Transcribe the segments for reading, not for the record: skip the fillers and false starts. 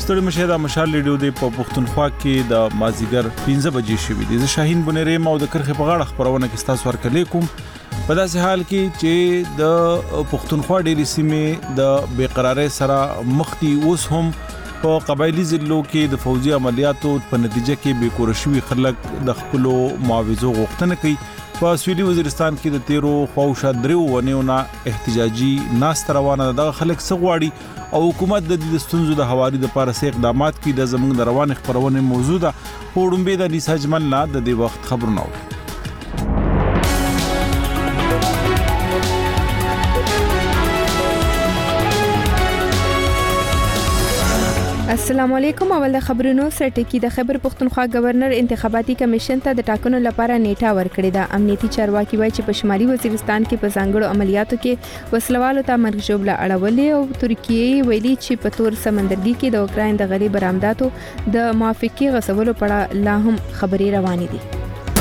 ستړي مشه د مشال ریډیو د پښتونخوا کې د مازیګر 15 بجې شوې دي. زه شاهین بنيري مو د کرخه په غاړه خبرونه کې تاسو ورکړې کوم. په داسې حال کې چې د پښتونخوا ډېری سیمې د بیقراری سره مخ دي. اوس هم په قبایلی ضلعو کې د فوجي عملیاتو په نتیجه کې بیکورشوي خلک د خپل معاوضو غوښتنه کوي. په سویلي وزیرستان کې د تیرو خواوشا دریو ونیونه احتجاجي ناست روانه ده. خلک سغواړي او حکومت د دې ستونزو د حوالي د پاره سي اقدامات کوي. د زموږ د روان خبرونه موجوده پوډمبه د نساج ملنا د دې وخت خبرونه. السلام علیکم. اول د خبرونو سره ټکی د خیبر پختونخوا گورنر انتخاباتي کمیشن ته د ټاکنو لپاره نیټه ورکړې ده. امنیتي چارواکي وایي چې په شمالي وزیرستان کې په ځانګړو عملیاتو کې وسلوالو ته مرګ ژوبله اړولې او ترکیه ویلي چې په تور سمندرګي کې د اوکراین د غلي برآمداتو د موافقي غصبولو په اړه لا هم خبرې روانې دي.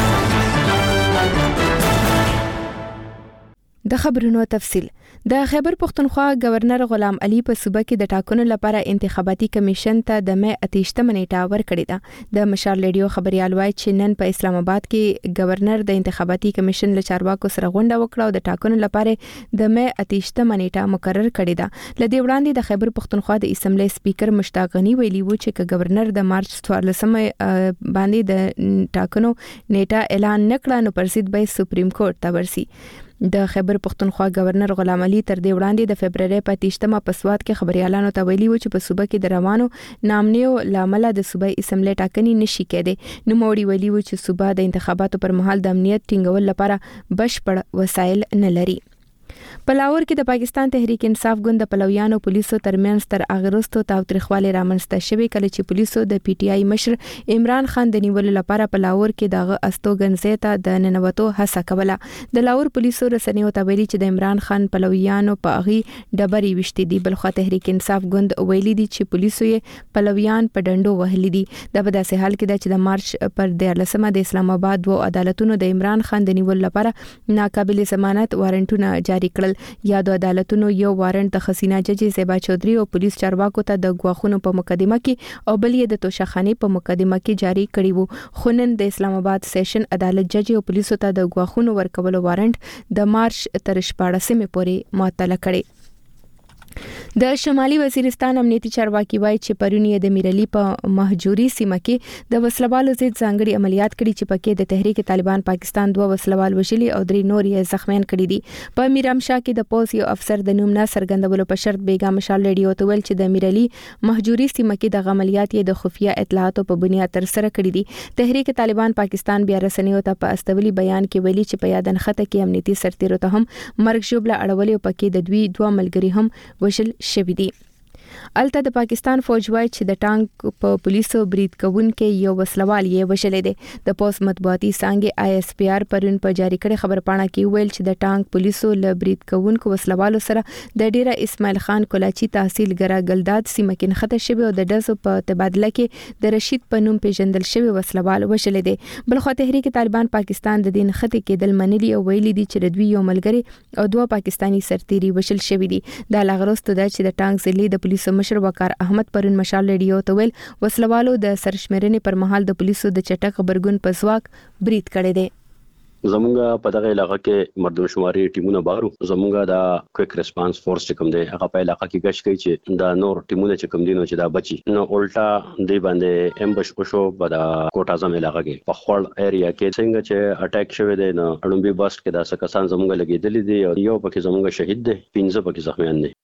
د خبرونو تفصیل. د خیبر پختونخوا گورنر غلام علي په صوبه کې د ټاکنو لپاره انتخاباتي کمیشن ته د مې 28 نیټه ورکړې ده. د مشال ریډیو خبريال وایي چې نن په اسلام آباد کې گورنر د انتخاباتي کمیشن له چارواکو سره غونډه وکړه او د ټاکنو لپاره د مې 28 نیټه مقرر کړې ده. لدې وړاندې د خیبر پختونخوا د اسمبلی سپیکر مشتاق غنی ویلي و چې گورنر د مارچ 14 باندې د ټاکنو نیټه اعلان نکړه نو پرسید به سپریم کورټ ته ورسي. د خیبر پختونخوا گورنر غلام علي تر دې وړاندې د فبرवरी په 28 په سواد کې خبريالانو ته ویلي و چې په صوبه کې د روانو نامنیو لامل د صوبای اسمبلی ټاکنې نشي کېده. نو موړي ویلي و چې صوبه د انتخاباتو پر مهال د امنیت ټینګول لپاره بشپړ وسایل نه لري. په لاهور کې د پاکستان تحریک انصاف ګوند د پلویانو پولیسو ترمنځ تر اغرستو تاوتریخواله رامنځته شوې کله چې پولیسو د پی ټی آی مشر عمران خان د نیولو لپاره په لاهور کې دغه استوګنځي ته د ننوتو هڅه کوله. د لاهور پولیسو رسنیو ته ویلي چې د عمران خان پلویانو په اغي ډبري وشتي دي. بلخو تحریک انصاف ګوند ویلي دي چې پولیسو یې پلویان په ډنډو وهلي دي. د په داسې حال کې چې د مارچ پر 14 د اسلام آباد دوه عدالتونو د عمران خان د نیولو لپاره ناقابل ضمانت وارنټونه جاری کړل. یادو عدالتونو یو وارنټ د خزینه جج زیبا چودري او پولیس چارواکو ته د غواخونو په مقدمه کې او بل یې د توشخانه په مقدمه کې جاری کړی وو. خونن د اسلام آباد سیشن عدالت جج او پولیسو ته د غواخونو ورکولو وارنټ د مارچ تر 14 پورې معطل کړي. د شمالي وزیرستان امنیتي چارواکي وایي چې پرونی د میرلی په مهجوري سیمه کې د وسلوالو ضد ځانګړي عملیات کړي چې پکې د تحریک طالبان پاکستان دوه وسلوال وشلي او درې نور یې زخمیان کړي دي. په میرامشاه کې د پولیس یو افسر د نوم نه څرګندولو په شرط بیګا مشال ریډیو ته ویل چې د میرلی مهجوري سیمه کې د عملیات یې د خفیه اطلاعاتو په بنیاد تر سره کړي دي. تحریک طالبان پاکستان بیا رسنیو ته په استولي بیان کې ویلي چې په یادن خطه کې امنیتي سرتیرو ته هم مرګ ژوبله اړولې او پکې د دوه ملګری هم وشل شوی دي. الته د پاکستان فوج وایي چې د ټانک په پولیسو برید کوونکو یو وسلوال یې وشلې دي. د پوس مطبوعاتي څنګه آی اس پی آر پرون په جاری کړي خبر پاڼه کې ویل چې د ټانک پولیسو له برید کوونکو وسلوالو سره د ډیره اسماعیل خان کولاچی تحصیل ګرا ګلداد سیمه کې نښته شوی او د دزو په تبادله کې د رشید په نوم پیژندل شوی وسلوال وشلې دي. بلخو تحریک طالبان پاکستان د دین خطه کې د منلي او ویلي دي چې د دوی یو ملګری او دوه پاکستانی سرتیري وشل شوی دي. د لاغرستو د چې د ټانک ضلع د پولیسو مشر وقار احمد پرون مشال ریډیو ته ویل وسلوالو د سرشمېرنې پر مهال د پولیسو د چټک خبرګون په ځواک برید کړی دی. زمونږ په دغه علاقې کې مردم شماري ټیمونه بارو. زمونږ د کویک ریسپانس فورس چې کوم دی هغه په علاقې کې گشت کوي چې دا نور ټیمونه چې کوم دي نو چې دا بچي نو الټا دی باندې امبش وشو په د کوټ اعظم علاقې کې په خړ ایریا کې څنګه چې اٹیک شوی دی نو اړومبي باسټ کې دا کسان زمونږ لګیدل دي او یو پکې زمونږ شهید دی 15 پکې زخمیان دي.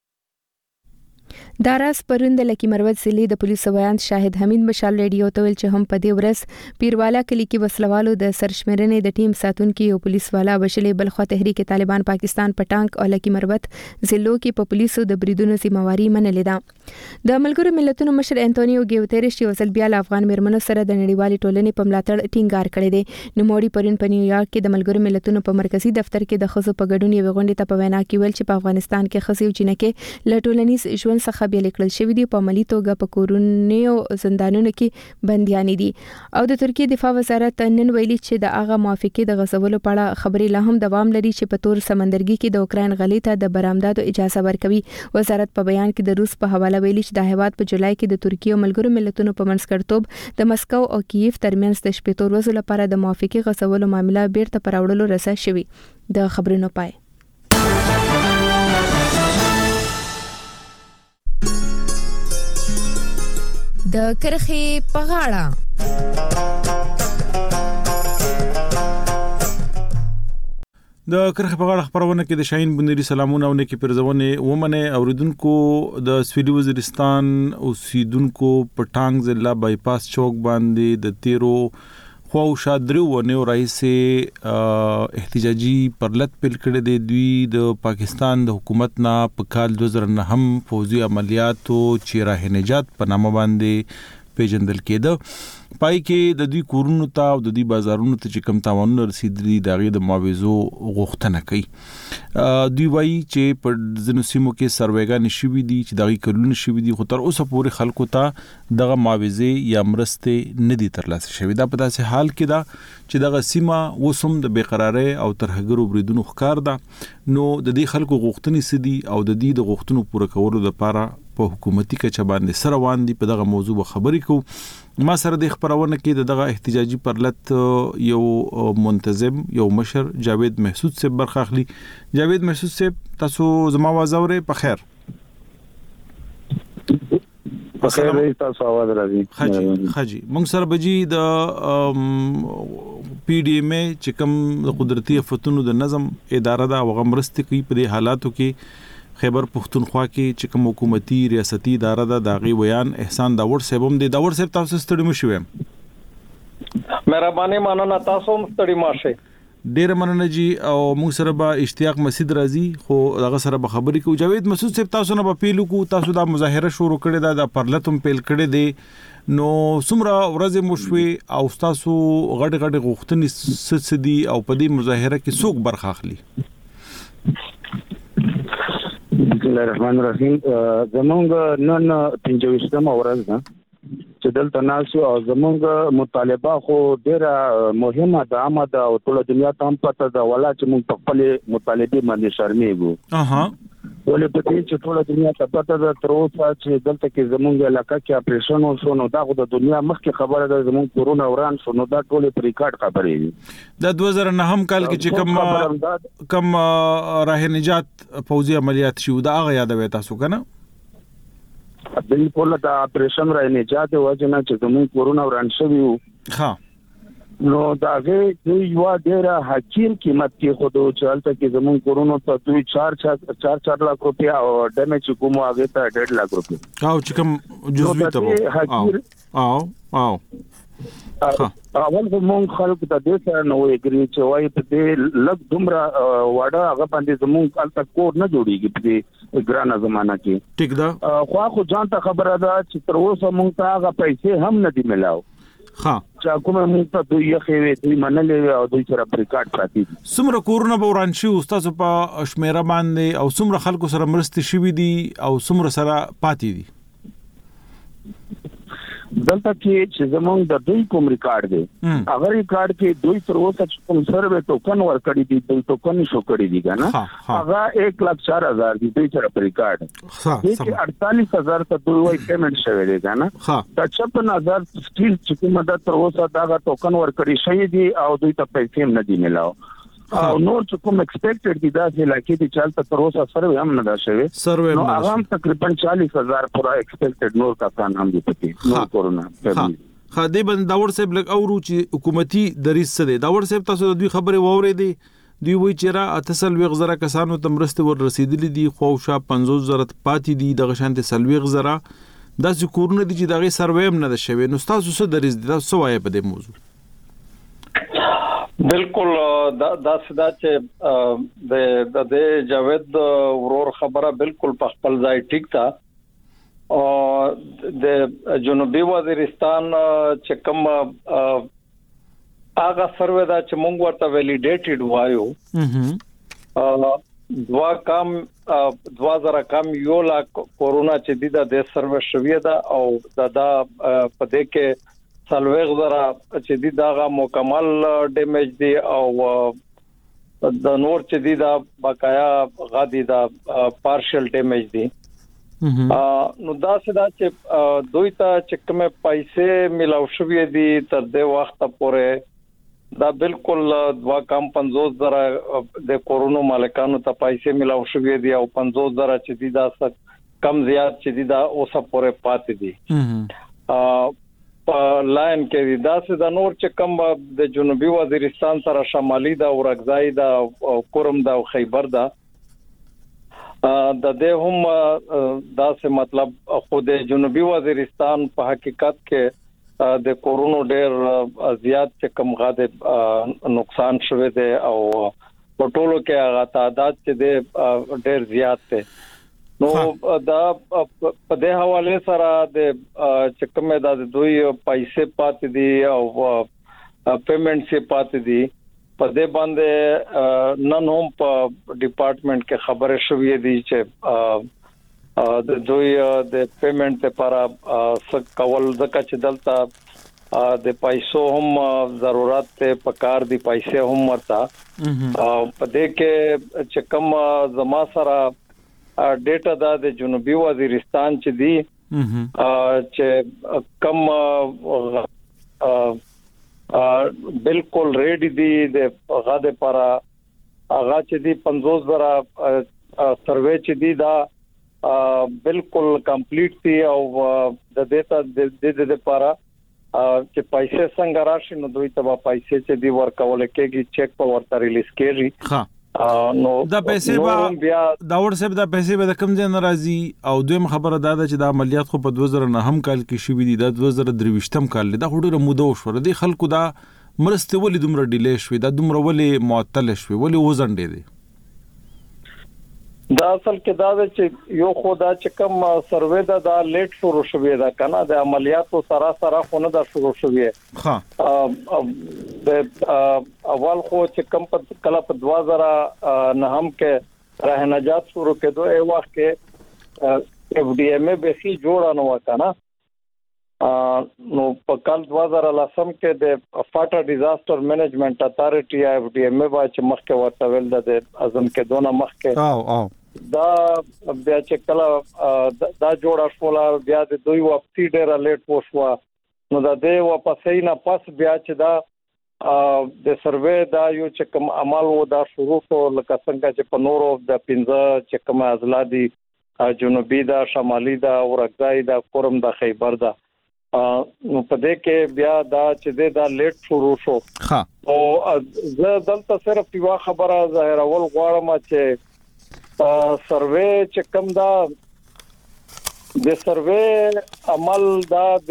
داراس پرون د لکی مروت ضلع د پولیسو ویاند شاهد حمید مشال ریډیو ته ویل چې هم په دې ورځ پیروالا کلی کې وسلوالو د سرشمېرنې د ټیم ساتونکو یو پولیس والا وشلې. بلخو تحریک طالبان پاکستان په ټانک او لکی مروت ضلعو کې په پولیسو د بریدونو ذمہواری منلې ده. د ملګرو ملتونو مشر انټونیو ګیوتریش یو ځل بیا افغان میرمنو سره د نړیوالې ټولنې په ملاتړ ټینګار کړی دی. نو موړي پرون په نیویارک کې د ملګرو ملتونو په مرکزی دفتر کې د خزو په ګډون یو غونډه ته په وینا کې ویل چې په افغانستان کې خزي او جنکه له ټولنیز ژوند څخه څخه بیل کړل شوې دي په عملی توګه په کورونیو زندانونو کې بنديان دي. او د ترکیه دفاع وزارت نن ویلي چې د هغه موافقه د غزولو په اړه خبرې لا هم دوام لري چې په تور سمندرګي کې د اوکرين غلې ته د برآمداتو اجازه ورکوي. وزارت په بیان کې د روس په حواله ویلي چې د هیواد په جولای کې د ترکیه ملګرو ملتونو په منځګړیتوب د مسکو او کیف ترمنځ د شپږ ورځو لپاره د موافقه غوښتلو معاملې بیرته پراوړلو رسا شوی. د خبرونو پای. د کرخې په غاړه د کرخه په غاړه خبرونه کې د شاهین بندري سلامونه او نکي پرځونه ومنه اوریدونکو د سویډي وزیرستان اوسیدونکو پټانګ ضلع بایپاس چوک باندې د 13 خو شادرو ونه رئیس احتجاجي پرلط پیل کړی دی. دوی د پاکستان د حکومت نه په کال 2009 هم فوزي عملیاتو چې راه نجات په نامه باندې پیژندل کېده. پای کې د دوی کورونو ته او د دوی بازارونو ته چې کم تاوانونه رسیدلي دغه د معاوضو غوښتنه کوي. دوی وایي چې په ځینو سیمو کې سروېګان شوي دي چې دغه کلونه شوي دي خو تر اوسه پورې خلکو ته دغه معاوضه یا مرسته نه دي ترلاسه شوي. دا په داسې حال کې دا چې دغه سیمه وسوم د بیقراری او ترهګرو بریدونو ښکار ده. نو د دې خلکو غوښتنې سدي او د دې د غوښتنو پوره کولو لپاره په حکومتي کچه باندې سره وان دي. په دغه موضوع خبرې کوو. ما سره د خبرونه کې دغه احتجاجي پرلط یو منتظم یو مشر جاوید محسود صاحب برخه اخلي. جاوید محسود صاحب تاسو زما आवाज اورئ؟ په خیر تاسو आवाज راځي. خاجي موږ سره بجی د پی ډی ایم چې کوم د قدرتي آفتونو د نظم اداره دا وغمرستي کوي په دې حالاتو کې خیبر پختونخوا کې چې کوم حکومتي ریاستي اداره ده داغي بیان احسان داور صاحب هم دي. داور صاحب تاسو ستړي مشوم؟ مهرباني مننه، تاسو هم ستړي ماشه. ډیر مننه جی. او موږ سره به اشتیاق مسجد راځي خو هغه سره به خبرې کوو. جاوید مسعود صاحب تاسو نه په پیلو کو تاسو دا مظاهره شروع کړی دا پرلتم پیل کړی دی نو څومره ورځې مشوي او تاسو غټ غوښتنې سدي او په دې مظاهره کې څوک برخه اخلي؟ بسم الله الرحمن الرحیم. زمونږ نن 25 ورځ ده چې دلته ناسو او زمونږ مطالبه خو ډیره مهمه ده عامه ده او ټول دنیا ته هم پته ده ولا چې موږ په خپل مطالبه باندې شرمېږو. ولې په دې چې ټول دنیا ته پته ده تر اوسه چې دلته کې زمونږ علاقه کې اپریشن وشو نو دا خو د دنیا مخکې خبره ده. زمونږ کورونا وران شو نو دا ټول په ریکارډ خبرې دي. د 2009 کال کې چې کم راه نجات فوزي عملیات شو دا هغه یادوي تاسو کنه؟ بالکل دا اپریشن راه نجات وجنه چې زمونږ کورونا وران شوی وو. ها نو دا غي یو ډیره حقیر قیمت کې خود چلته کې زمون کورونا ته دوی 4 لک روپیا او ډیمیج کومو هغه ته 1.5 لک روپیا او چې کوم جزوی ته او اول کوم خلک ته د سره نو اګری چې وای په دې لګ دومره واډه هغه باندې زمون کال تک کور نه جوړیږي په دې ګرانه زمانہ کې. ټیک ده خو ځان ته خبره ده چې تر اوسه مونږ ته هغه پیسې هم نه دی ملاو. ها چې کومه موږ ته دوی یې دوی منلې او دوی سره ریکارډ پاتې دي. څومره کورونه به وران شي استاد په شمیره باندې او څومره خلکو سره مرستې شوي دي او څومره سره پاتې دي؟ دلته کې چې زمونږ د دوی کوم ریکارډ دی هغه ریکارډ کې دوی تر اوسه کوم سروې ټوکن ورکړي دي دوی ټوکن شو کړی دي کنه هغه 1,04,000 دی دوی سره ریکارډ چې 48,000 ته دوی وای پیمنٹ شوی دی کنه دا 56,000 سټیل چې کومه د تر اوسه دا ټوکن ورکړي شوی دي او دوی ته پیسې نه دي ملاو او نور چې کوم ایکسپیکټډ دي دا چې لکه دي چالت تر اوسه سروې هم نه دا شوی نو هغه هم تقریبا 40,000 پورا ایکسپیکټډ نور کسان هم دي پکې نور کورونا خدای بند داور صاحب لک اورو چې حکومتي دریس څه دی داور صاحب تاسو د دوی خبره ووري دي دوی وی چې را اتصل وغزره کسانو ته مرسته ور رسیدلې دي خو شا 50,000 پاتې دي د غشانته سلوي غزره د ذکرونه دي چې دغه سروې هم نه شوی نو تاسو څه دریس دي تاسو وایي په دې موضوع؟ بالکل دا صدا چې د جاوید ورور خبره بالکل په خپل ځای ټیک تا او د جنوبي وزیرستان چې کوم هغه سروې دا چې مونږ ورته ویلیډیټډ وایو 2000 کم یو لا کورونا چې د سروس شوی دا او دا په دې کې سلوغ زرا چې دا مکمل ډیمیج دی او د نور چې دا بقایا غادي دا پارشل ډیمیج دی نو دا سدا چې دوی ته چې کومه پیسې ملاو شوې دي تر دې وخت پورې دا بالکل 250,000 د کورونا مالکانو ته پیسې ملاو شوې دي او 50,000 چې دا کم زیات چې دا اوسه پورې پاتې دي په لاین کې دا سدا نور چې کم د جنوبي وزیرستان سره شمالي دا او رغزای دا او کورم دا او خیبر دا د دې هم دا څه مطلب خو د جنوبي وزیرستان په حقیقت کې د کورونا ډېر زیات چې کم غاده نقصان شوه دي او په ټولو کې هغه تعداد چې ډېر زیات دي نو دا په دې حواله سره د چې کومه د دوی پیسې پاتې دي او پیمنٹ سي پاتې دي په دې باندې نن هم په ډپارټمنټ کې خبره شوې دي چې د دوی د پیمنٹ لپاره څه کول ځکه چې دلته د پیسو هم ضرورت ته پکار دي پیسې هم ورته په دې کې چې کوم زما سره ډیټا د جنوبي وزیرستان چې دی چې کم بالکل ریډي دي د غاده پر هغه چې دی 50,000 سروې چې دی دا بالکل کمپلیټ دي او د دیتا د لپاره چې پیسې څنګه راشي نو دوی ته پیسې چې دی ورکول کېږي چیک په ورته ریلیز کېږي نو دا پیسې بیا دا ورسې دا پیسې به د کم ځای ناراضي او دویم خبره دا ده چې دا عملیات خو په 2009 کال کې شوې دي دا 2023 کال دا ډېره موده وشوه دي خلکو دا مرسته ولې دومره ډیلی شوې دا دومره ولې معطل شوې ولې وزنډې دي دا اصل کې دا چې یو خدا چې کوم سروې دا لیټ شروع شوې ده کنه د عملیاتو سره خو نه دا شروع شوې ها د اول خو چې کوم کله په 2009 کې راه نجات شروع کېدو ای وخت کې اف ډي ایم ای به سي جوړه نو کنه نو په کال 2010 کې د فاټا ډیزاستر مینجمنت اتھارټي اف ډي ایم ای چې مخکې ورته ویل د اعظم کې دونه مخکې دا بیا چې کله دا جوړه شوله بیا د دوی واپسی ډېر لیټ وشو نو دا د واپسې نه پس بیا چې دا د سروې دا یو چې کوم عمل و دا شروع شو لکه څنګه چې په نورو د 15 چې کوم ازلادي جنوبي دا شمالي دا او رغزای دا کورم دا خیبر دا نو په دې کې بیا دا چې دا لیټ شروع شو او زه دلته صرف یو خبره ظاهرول غواړم چې سروې چې کوم دا د سروې عمل دا د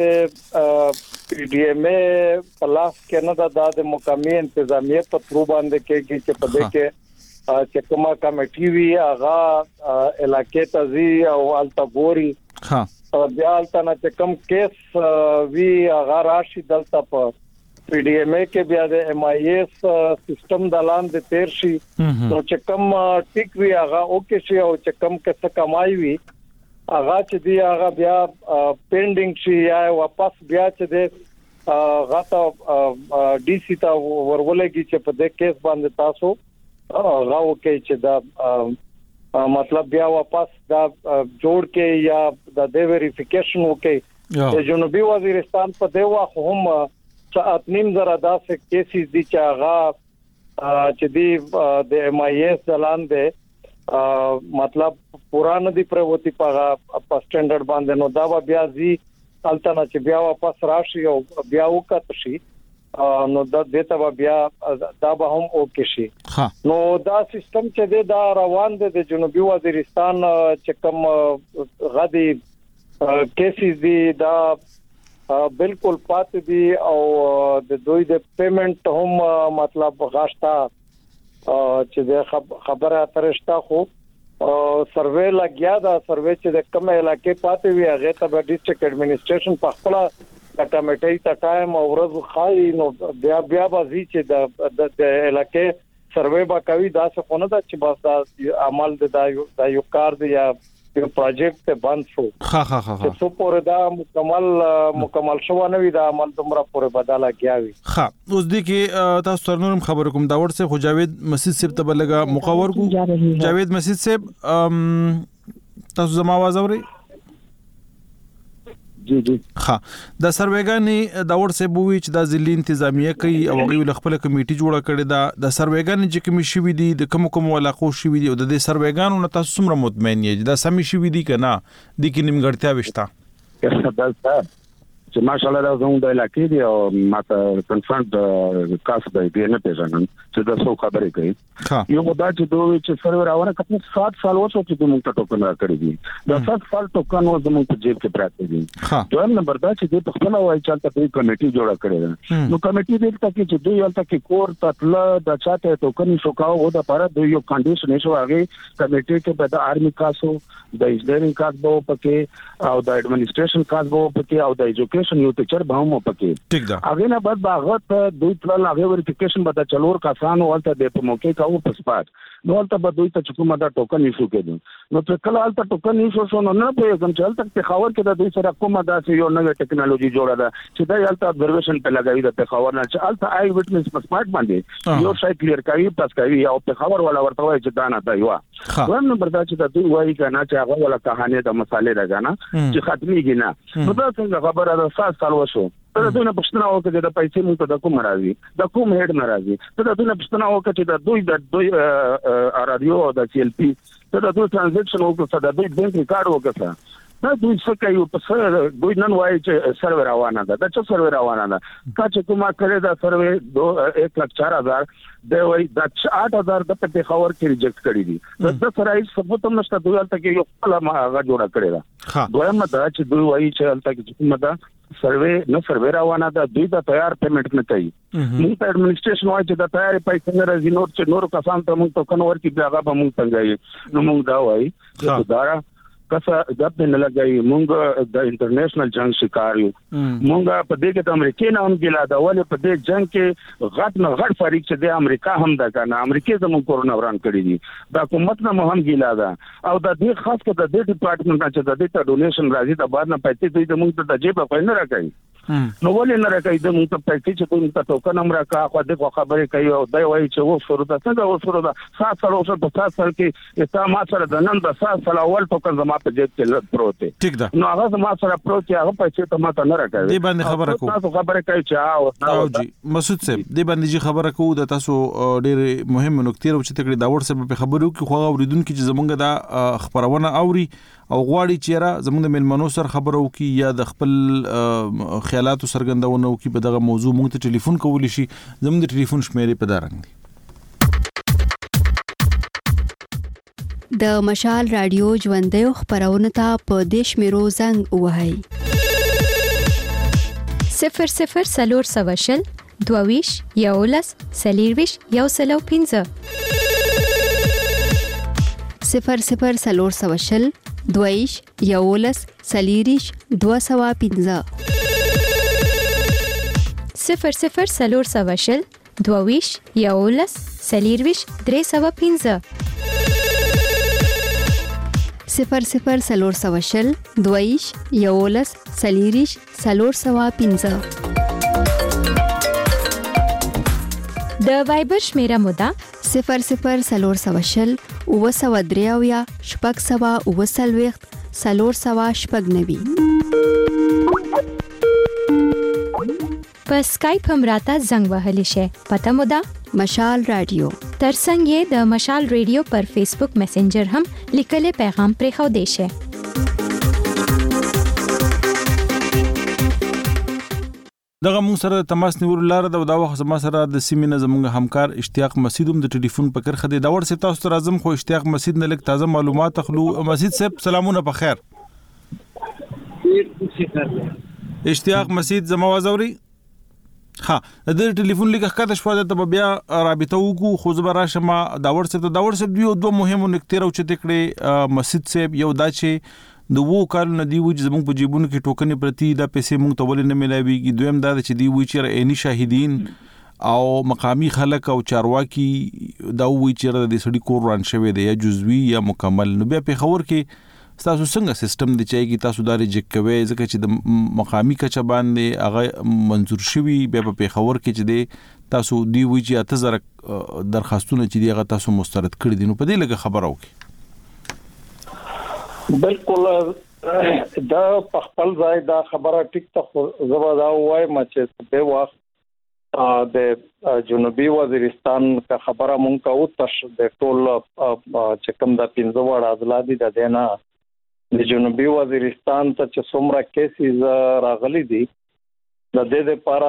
پی ډي ایم ای پلاس کې نه دا د مقامی انتظامیه په ترو باندې کې چې په دې کې چې کومه کمیټي وی هغه علاقې ته زی او التګوري بیا التنه چې کوم کیس وی هغه راشي دلته په پی ډي ایم ای کې بیا د ایم آی ایس سیستم د لاندې تیر شي نو چې کوم ټیک وی هغه اوکے شي او چې کوم څه کمای وی هغه چې دی هغه بیا پینډینګ شي یا واپس بیا چې دی غاته ډي سي ته ورولېږي چې په دې کیس باندې تاسو هغه اوکے چې دا مطلب بیا واپس دا جوړ کې یا د ویریفیکیشن وکي د جنوبي وزیرستان په دی واخ هم اتنیم زره داسې کیسز دي چې هغه چې دی د ایم آی ایس دلاندې مطلب پران دي پروتي په سټانډرډ باندې نو دا بیا زی الټنه چې بیا واپس راشي او بیا وکړ شي نو دا دته بیا دا به هم اوکې شي نو دا سیستم چې دا روان دي د جنوبي وزیرستان چې کوم غدي کیسز دي دا بالکل پات دي او د دوی د پیمنٹ هم مطلب غاشتا چې خبره اترشتا خو سروې لګیا دا سروې چې د کوم علاقې پاتې وي هغه ته د ډیسټریکټ ایڈمنسټریشن په خپل کمیټې ته ټایم او ورځ خای نو بیا بازي چې د علاقې سروې با کوي دا څه خونه دا چې بس دا عمل دا یو کار دی یا یو پروجیکټ ته بند شو څو پورې دا مکمل شو نه وي دا عمل تمره پورې بدله کیږي. اوس دې کې تاسو تر نورم خبر کوم دا ورته خو جاوید مسجد صاحب ته بلګه مقور کو. جاوید مسجد صاحب تاسو زما आवाज اورئ؟ جی د سروېګانې د ور سه بووي چې د ځلې انتظامیه کوي او غوي خپل کمیټي جوړه کړې ده. د سروېګانې چې کوم شي وي دي د کوم علاقو شي وي دي او د سروېګانو نه تاسو څومره مطمئن یې دا سمې شي وي دي کنه د کې نیمګړتیا وشته چې ماشاءالله دا زموږ د علاقې دی او ماته کنفرنټ کاس دی نه پیژنم چې دا څو خبرې کوي. یو دا چې دوی چې سرور راوړه کته 7 سال وشو چې موږ ته ټوکن راکړي دي دا 7 سال ټوکن و زموږ په جیب کې پراته دي. دویم نمبر دا چې د خپل وای چالت په کمیټي جوړه کړې ده نو کمیټي دې ته چې دوی ولته کې کور تطله د چاته ټوکن شو کاو او د لپاره دوی یو کنډیشن شو هغه کمیټي کې په د آرمي کاسو د انجینرینګ کاس بو پکې او د ایڈمنسټریشن کاس بو پکې او د ایجوکیشن یو ټیچر به هم پکې هغه نه بعد باغت دوی تل هغه وریفیکیشن به د چلور کسانو ولته د په موقع کاو په سپاټ نو ولته به دوی ته کومه دا ټوکن ایشو کېدو نو په کله ولته ټوکن ایشو شو نو نه په کوم چل تک په خبر کې د دوی سره کومه دا یو نوې ټیکنالوژي جوړه ده چې دا ولته ابزرویشن په لګوي د په خبر نه چې ولته آی وټنس په سپاټ باندې یو شای کلیر کوي پس کوي او په خبر ولا ورته وایي چې دا نه دی وا ورن نمبر دا چې د دوی وایي کنه چې هغه ولا کہانی د مسالې راغانا چې ختميږي نه نو دا څنګه خبره ده 7 سال وشو ته دوی نه پښتنه وکړه د پیسې مو ته د کوم راځي د کوم هډ ناراضي ته دوی نه پښتنه وکړه چې د دوی رادیو او د سی ال پی ته د دوی ټرانزیکشن وکړه د دوی بانک ریکارډ وکړه دا دوی څه کوي په سر دوی نن وایي چې سرور روانه ده دا چې سرور روانه ده کا چې کومه کړی دا سرور 1,04,000 دی وایي دا 8,000 د په خبر کې ریجکټ کړی دي د سرای ثبوت هم نشته دوی ته کې یو خپل هغه جوړه کړی دا دویم دا چې دوی وایي چې الته کې کومه دا سروې روانه ده دوی دا تیار پیمنٹ نه کوي موږ ته ایڈمنسټریشن وایي چې دا تیار پیسې نه راځي نور کسان ته موږ ټوکن ورکړي بیا هغه به موږ څنګه نو موږ دا وایي چې دا کسا جب نه لګي مونږ د انټرنیشنل جنگ شکار یو مونږ په دې کې د امریکا نه هم ګلا دا ولې په دې جنگ کې غټ فریق چې د امریکا هم دا کنه امریکا زموږ کورونا وران کړی دي دا حکومت نه هم ګلا دا او د دې خاص کر د دې ډپارټمنټ چې د دې ته ډونیشن راځي د بعد نه پیسې دوی د مونږ ته جیب په نه راکړي نو ولې نه راکړي د مونږ ته پیسې چې دوی ته ټوکن هم راکړه خو دې خبرې کوي او دا وایي چې و شروع ده څنګه و شروع ده 7 سال اوسه په 7 سال کې استا ما سره د نن د 7 سال اول ټوکن زما په جیب کې پروت ټیک ده نو هغه زما سره پروت هغه پیسې ته ما ته نه راکړي دې باندې خبره کوم تاسو خبره کوي چې او جی مسعود صاحب دې باندې خبره کوو د تاسو ډېر مهم نکته راوچته کړې دا ورسره په خبرو کې خو اوریدونکو چې زمونږ دا خبرونه اوري او غواړي چې را زمونږ د ملمنو سره خبرو کی یا د خپل خیالات سرګندونه کی په دغه موضوع مونږ ته ټلیفون کولی شي زمونږ د ټلیفون شمیرې په دارنګ دي د مشال رادیو ژوندۍ خبرونه ته په دیش میرو زنګ وهاي 00 سلور سواشل دوویش یولس سلیرویش یوسلو 15 00 سلور سواشل دویش یولس سلیریش 215 00 سلور سواشل دوویش یولس سلیرویش 315 00 سلور سواشل دویش یولس سلیریش سلور سوا 15 د وایبر شمیره مودا 00 سلور سواشل او سوا دریاویا شپږ سوا او سلويخت سلور سوا شپږ نوي په سکایپ هم راته زنګ وهلی شي پته مودا مشال رادیو ترڅنګ یې د مشال رادیو پر فیسبوک میسنجر هم لیکل پیغام پرې خو دی شي دغه مون سره تماس نیول لار دا وخت زما سره د سیمینه زمونږ همکار اشتیاق مسیدوم د ټلیفون په کرخه دی دا ور سي تاسو ته اعظم خو اشتیاق مسید نه لک تازه معلومات اخلو مسید صاحب سلامونه په خیر اشتیاق مسید زما وازوري ها د ټلیفون لیک ښکته شو ته بیا رابطه وکړو خو زبر راشم دا ورسره یو دوه مهمو نکته راوچته کړي مسجد صاحب یو دا چې د وو کال نه دی وځ زموږ په جیبونو کې ټوکنې پرتی دا پیسې مونږ ته ولې نه ملایويږي دویم دا چې دی وی چې عیني شاهدین او مقامی خلک او چارواکي دا وی چې د سړي کور ران شوی دی یا جزوی یا مکمل. نو بیا په خبر کې تاسو څنګه سیستم دی چې تاسو دا ریجیکټ کوئ ځکه چې د مقامی کچه باندې هغه منظور شوی بیا په خبر کې چې دی تاسو دی وی چې 8000 درخواستونه چې دی هغه تاسو مسترد کړی دي. نو په دې لګه خبر اوکي. بالکل دا په خپل ځای دا خبره ټیک ته زبردا وایم چې په وخت د جنوبي وزیرستان کا خبره مونږ کا او تش د ټول چې کوم د 15 وړ اضلاع دي د دینا د جنوبي وزیرستان ته چې څومره کیسز راغلي دي د دې لپاره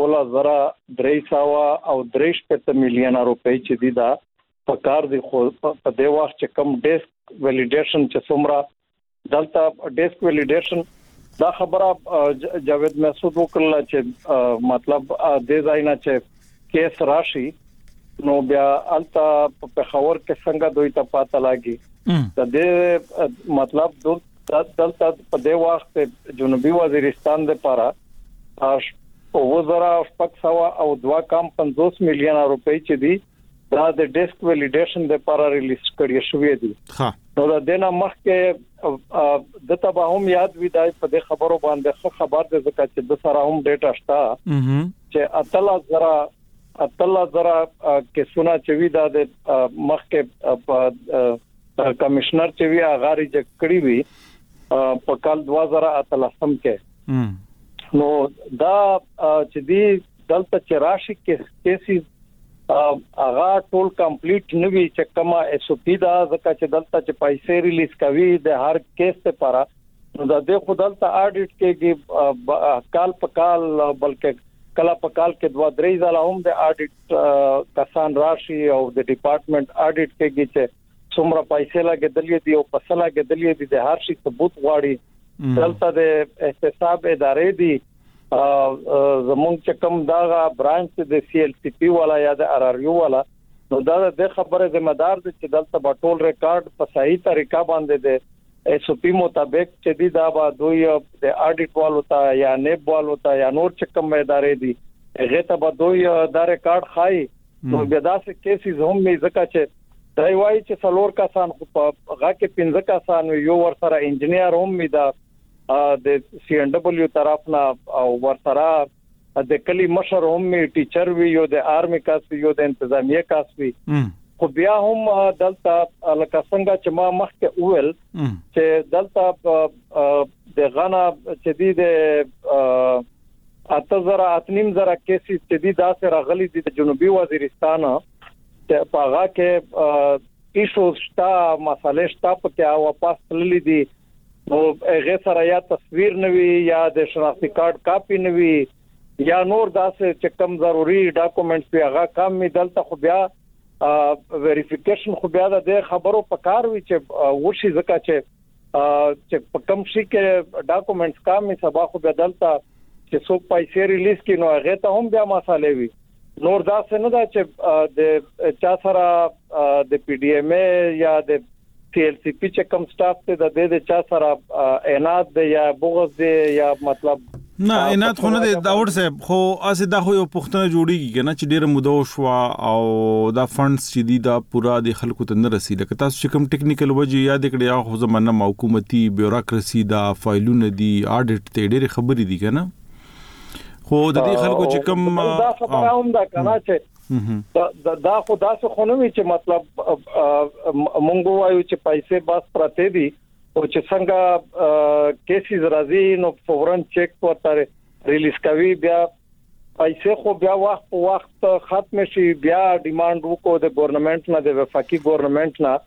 2300 او 3 مليون روپۍ چې دي دا پکار دي. خو په دې وخت چې کوم ډیسک ویلیډیشن چې څومره دلته ډیسک ویلیډیشن دا خبره جاوید مسعود وکړه چې مطلب د ځاینا چې کیس راشي نو بیا التا په خبر کې څنګه دوی ته پاته لاګي د دې مطلب دلته په دې وخت جنوبي وزیرستان د پاره او وزرا شپږ او 2.50 مليون روپۍ چې دي دا د ډیسک ویلیډیشن د پاره ریلیز کړی شوې دي. نو دا دنه مخکې د تباهم یاد ویدای په دې خبرو باندې خبر د زکات چې د سره هم ډیټا شته چې 18000 کیسونه چې وی دا د مخکې کمشنر چې وی هغه ریجکټ کړی وی په کال 2013 کې. نو دا چې دی دلته چې راشي کیسز هغه ټول کمپلیټ نوی چې کما اس او پی دا ځکه چې دلته چې پیسې ریلیز کوي د هر کیس لپاره نو د دې خدلته اډیټ کې کال په کال بلکې کلا په کال کې 2-3 ځله هم د اډیټ کسان راشي او د ډپارټمنټ اډیټ کوي چې څومره پیسې لګیدلې دي او پسې لګیدلې دي د هر شي ثبوت غواړي. دلته د احتساب ادارې دي زمونږ چې کوم دا برانچ د سی ایل سی پی والا یا د ار ار یو والا نو دا د خبره ذمہ دار دي چې دلته په ټول ریکارډ په صحیح طریقه باندې د اس او پی مطابق چې دی دا به دوی د اډیټ والو ته یا نیب والو ته یا نور چې کوم ادارې دي هغه ته به دوی دا ریکارډ خای. نو بیا دا څه کیسز هم می زکه چې دای وای چې څلور کسان خو په هغه کې 15 کسان یو ور سره انجنیر هم می دا د سی ان ډبلیو طرف نه او ور سره د کلی مشر هم می ټیچر وی یو د آرمی کاس وی یو د انتظامیه کاس وی. خو بیا هم دلته لکه څنګه چې ما مخکې وویل چې دلته د غنا چې دی د 8000 کیسز چې دی دا سره غلي دي د جنوبي وزیرستان ته پاغه کې ایشوز شتا مسالې شتا په کې واپس تللی دي نو هغه سره یا تصویر نوي یا د شناختی کارت کاپی نوي یا نور داسې چې کوم ضروری ډاکومېنټس په هغه کم می دلته خو بیا ویریفیکیشن خو بیا د خبرو پکار وی چې ورشي زکه چې په کم شي کې ډاکومېنټس کم می سبا خو بیا دلته چې څوک پیسې ریلیز کړي نو هغه ته هم بیا مسالې وي. نور دا څه نه دا چې د چا سره د پی ډی ایم ای یا د سی ایل سی پی چې کوم سټاف ته د چا سره عناد دی یا بغض دی یا مطلب نه عناد خو نه دی داور صاحب خو اسه دا خو یو پښتنه جوړیږي کنه چې ډیره مودو شو او دا فندز چې دی دا پورا د خلکو ته نه رسیدل که تاسو چې کوم ټیکنیکل وجه یاد کړی یا خو زمانه حکومتي بیوروکراسي دا فایلونه دی اډیټ ته ډیره خبرې دي کنه خو د دې خلکو چې کوم دا خبره هم دا کنه چې دا خو دا څه خو نه وی چې مطلب مونږ وایو چې پیسې بس پراته دي او چې څنګه کیسز راځي نو فورن چیک ورته ریلیز کوي بیا پیسې خو بیا وخت په وخت ختم شي بیا ډیماند وکړو د ګورنمنت نه د وفاقي ګورنمنت نه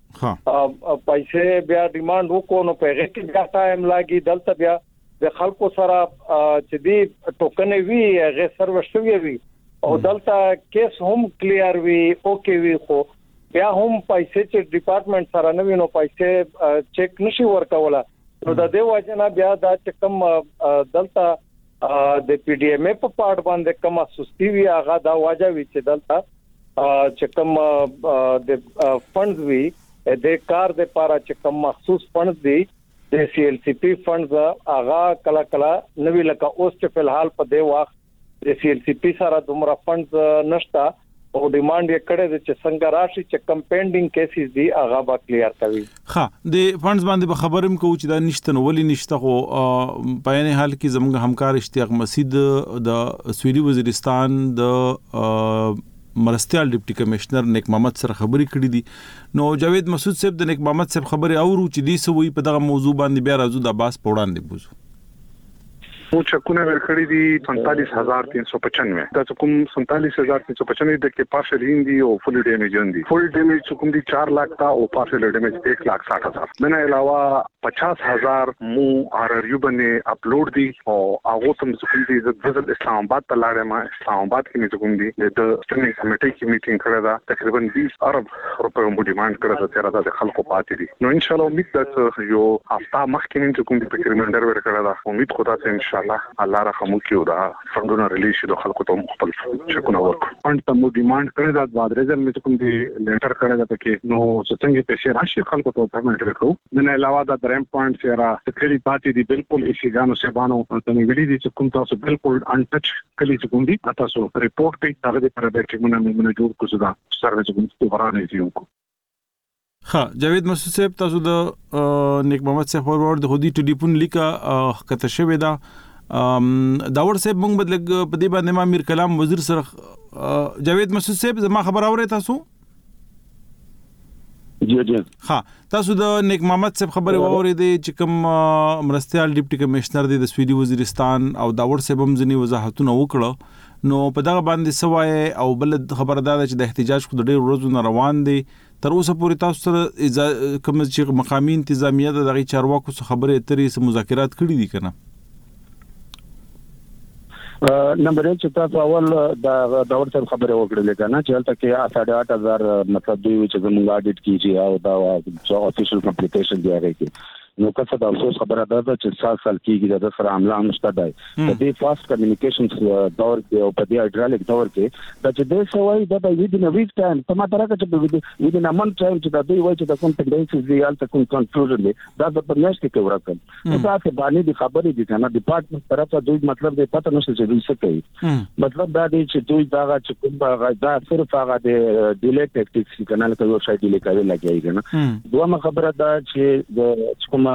پیسې بیا ډیماند وکړو نو په هغه کې بیا ټایم لاګي دلته بیا د خلکو سره چې دی ټوکن وی هغه سرور شوی وی او دلته کیس هم کلیر وی اوکے وی خو بیا هم پیسې چې ډپارټمنټ سره نه وینو پیسې چیک نشي ورکوله نو د دې وجنه بیا دا چې کوم دلته د پی ډی ایم ای په پارت باندې کومه سستی وی هغه دا وجه وی چې دلته چې کوم د فندز وی د کار د لپاره چې کوم مخصوص فندز دي د سی ایل سی پی فندز هغه کلا نوی لکه اوس چې په الحال په دی وخت CLCP سره دومره فندز نشته او ډیماند یې کړی دی چې څنګه راشي چې کم پینډینګ کیسز دي هغه به کلیر کوي. ها د فندز باندې به خبرم کوو چې دا نشته نو ولې نشته خو په عین حال کې زموږ همکار اشتیاق مسعود د سویلي وزیرستان د مرستيال ډیپټي کمشنر نیک محمد سره خبرې کړې دي. نو جاوید مسعود صاحب د نیک محمد صاحب خبرې اورو چې دې سوي په دغه موضوع باندې بیا راځو د باس پوړاندې بوزو. مو چکونه ورکړی دي 45395 دا کوم 45395 د کې پارشل هندي او فل ډیمیج هندي. فل ډیمیج کوم دي 4 लाख تا او پارشل ډیمیج 1,60,000. منه علاوه 50,000 مو RRU باندې اپلوډ دي او هغه تم کوم دي د اسلام آباد ته لاړم. اسلام آباد کې مې کوم دي د سټینډینګ کمیټې کې میټینګ کړه دا تقریبا 20 ارب روپے مو ډیماند کړه چې راځي د خلکو پاتې دي. نو ان شاء الله امید ده چې یو هفته مخکې مې کوم دي په ریمایندر ورکړه دا امید خدا ته الله رحم وکړي دا فندونه ریلیز شي د خلکو ته خپل چکونه ورکړي. فند ته مو ډیماند کړی دا بعد رزل مې کوم دی لیټر کړی دا کې نو څنګه پیسې راشي خلکو ته پیمنټ وکړو. نه علاوه دا دریم پوینټ سره سکري پاتې دي بالکل ایشیګانو سبانو ته ویلي دي چې کوم تاسو بالکل ان ټچ کلی چې کوم دي تاسو ریپورت کوي هغه د پرابټ مونږ جوړ کوو دا سرویس کوم څه ورانه دي. ها جاوید مسعود صاحب تاسو د نیک محمد صاحب ورور د هودي ټلیفون لیکه کته شوی دا داور صاحب مونږ بدلګ په دې باندې ما میر کلام وزیر سره جاوید مسعود صاحب زما خبر اورئ تاسو؟ جی ها تاسو د نیک محمد صاحب خبر اورئ چې کوم مرستيال ډیپټي کمشنر دی د سویلي وزیرستان او داور صاحب هم ځنی وضاحتونه وکړه نو په دغه باندې سوای او بل خبردار چې د احتجاج خو د ډېر ورځو نه روان دي تر اوسه پورې تاسو سره کوم چې مقامي انتظامیه د دغه چارواکو سره خبرې اترې سره مذاکرات کړي دي کنه؟ نمبر 1 چې تاسو اول د داور صاحب خبره وکړلې کنه چې هلته کې 8,500 مطلب دوی چې زموږ اډیټ کیږي او دا افیشل کمپلیټیشن دی هغه کې نو کله دا اوس خبره ده چې سال کېږي د سره عمله نشته دی د دې فاست کمیونیکیشنز دور کې او په دې هایدرالک دور کې دا چې د سوي د ویدین ا ویک ټایم په ماته راکړه چې ویدین ا منث ټایم چې دا دوی وایي چې د کوم ټندنسیز دی الته کوم کنفیوژن دی دا د پرمیاشت کې ورکړل نو تاسو باندې د خبرې دي کنه ډپارټمنټ طرفه دوی مطلب د پته نشته چې دوی څه کوي مطلب دا دی چې دوی دا چې کوم دا صرف هغه د ډیلی ټیکټکس کنه لکه یو شای ډیلی کوي لګي کنه دوه خبره دا چې د کوم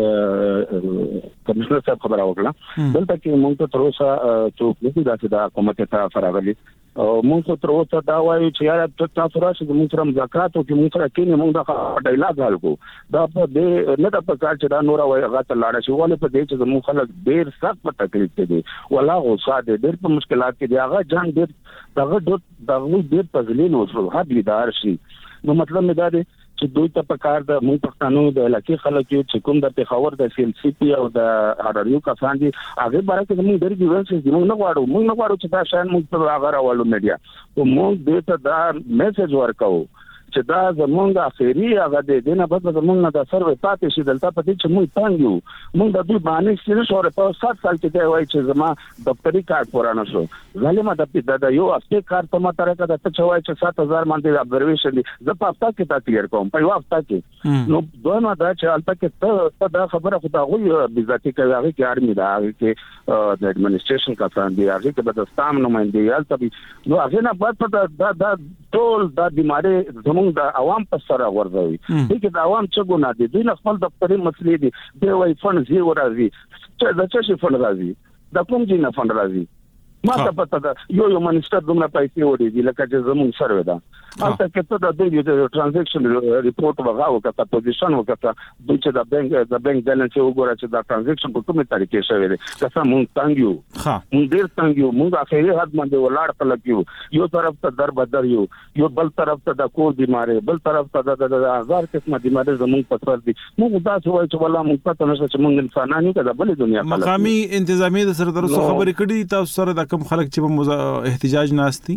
کمشنر صاحب خبره وکړه دلته کې موږ ته تر اوسه څوک نه دا حکومت ته فراغلي او موږ تر اوسه دا وایو چې یاره تاسو راشي موږ سره مذاکرات وکړو موږ سره کې موږ د ډایلاګ حل کو دا په دې نه د پکار چې دا نور وایي هغه ته لاړ شي ولې په دې چې موږ خلک ډیر سخت په تکلیف کې دي ولا غوسه دي ډیر په مشکلات کې دي هغه جان ډیر دغه ډیر په ځلین وشو حد لیدار شي نو مطلب مې دا دی چې دوی ته پکار د مونږ پښتنو د علاقې خلک یو چې کوم د پیښور د CLCP او د RRU کسان دي هغه باره کې موږ ډېر ګیونس دي موږ نه غواړو چې دا شان موږ په هغه راوړو میډیا او موږ دې ته دا میسج ورکاو چې دا زمونږ اخیری هغه د دینه بس زمونږ د سروې پاتې شي دلته پاتې چې موږ تانګو موږ د دوی باندې سره شوره په 7 سال کې دی وای چې زما دفتری کارت پورانه شو ظالما د یو هفته کارت په ماتره کې د ته وای چې 7,000 باندې ابزرویشن دي زه په هفته کې تا کلیر کوم په یو هفته کې نو دوه دا چې البته کې ته دا خبره خو دا غوي بذاتي کوي هغه کې ارمي دا هغه کې د اډمنستریشن کسان دي هغه کې د ستام نمائندګي البته نو هغه نه بعد په دا ټول د بیماری د عوام په سره ورځوي چې د عوام څه ګناه دي دوی خپل دفتري مسلې دي دی وای فند زی ورځي چې د څه شي فند راځي د کوم ځای نه فند راځي ما ته پته ده یو منیسټر دومره پیسې وړي دي لکه چې زموږ سره ده البته کې ته د دوی ټرانزیکشن ریپورت وغاو کته پوزیشن وکړه دوی چې د بانک بیلانس وګوره چې دا ټرانزیکشن په کومه طریقې شوی دی که موږ تانګیو موږ ډیر تانګیو موږ اخیری حد باندې ولاړ کلک یو طرف ته در بدر یو بل طرف ته د کور بیماری بل طرف ته د هزار قسمه بیماری زموږ په سر دي موږ دا څه وایي چې والله موږ پته نشته چې موږ انسانانی کده بل دنیا په مقامي انتظامیه سره درسو خبرې کړي تاسو سره کوم خلک چې په احتجاج ناشتي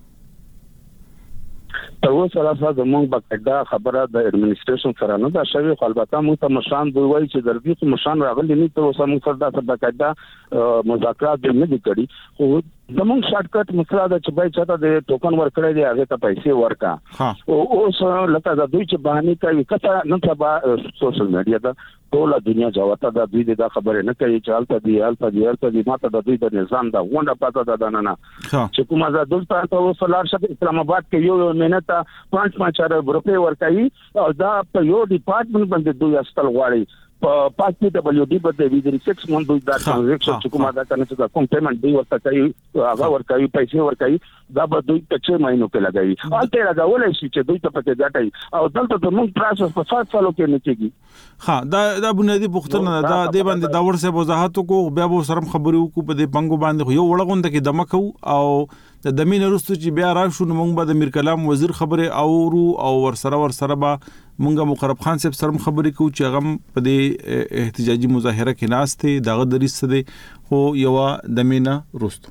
تر اوسه راځه زموږ بقاعده خبره د اډمنستریشن سره نه دا شوی خو البته موږ ته مشان دوی وایي چې درځي چې مشان راغلي نه تر اوسه موږ سره د بقاعده مذاکرات نه دي کړي خو زمون شارټکټ مسله د چبای چاته د ټوکن ورکړی دی هغه ته پیسې ورکا او اوس لکه د دوی چې بهانه کوي کته نن سبا سوشل میډیا دا ټول دنیا جوړه دا دوی د خبره نه کوي چې حالت دی ماته د دوی د نظام دا غونډه پاته ده نه چې کومه د دلته ته وسلار شپ اسلام آباد کې یو مهنت 5 روپے ورکړي او دا په یو ډپارټمنټ باندې دوی استل غواړي پاکي WD په دې ویډیو 6 مونږ دوی دا ټرانزیکشن چې کومه دا کنه چې دا کوم پیمنٹ دی ورته کوي هغه ورکوي پیسې ورکوي دا به دوی په 6 مهینو کې لګوي الته لګولای شي چې دوی ته پکې ګټي او دلته ته موږ پروسس په 7 سالو کې نه کېږي دا بنیادی پوښتنه ده د باندې دا ورسې وضاحت کو بیا به سره خبرو کو په دې پنګو باندې یو وړغونده کې دمکو او د دمین وروسته چې بیا راشو نو موږ به د میر کلام وزیر خبره اورو او ورسره به مونږه مقرب خان صاحب سره خبرې کوو چې هغه په دې احتجاجي مظاهره کې ناشته دغه دریس ده خو یو د مینا وروسته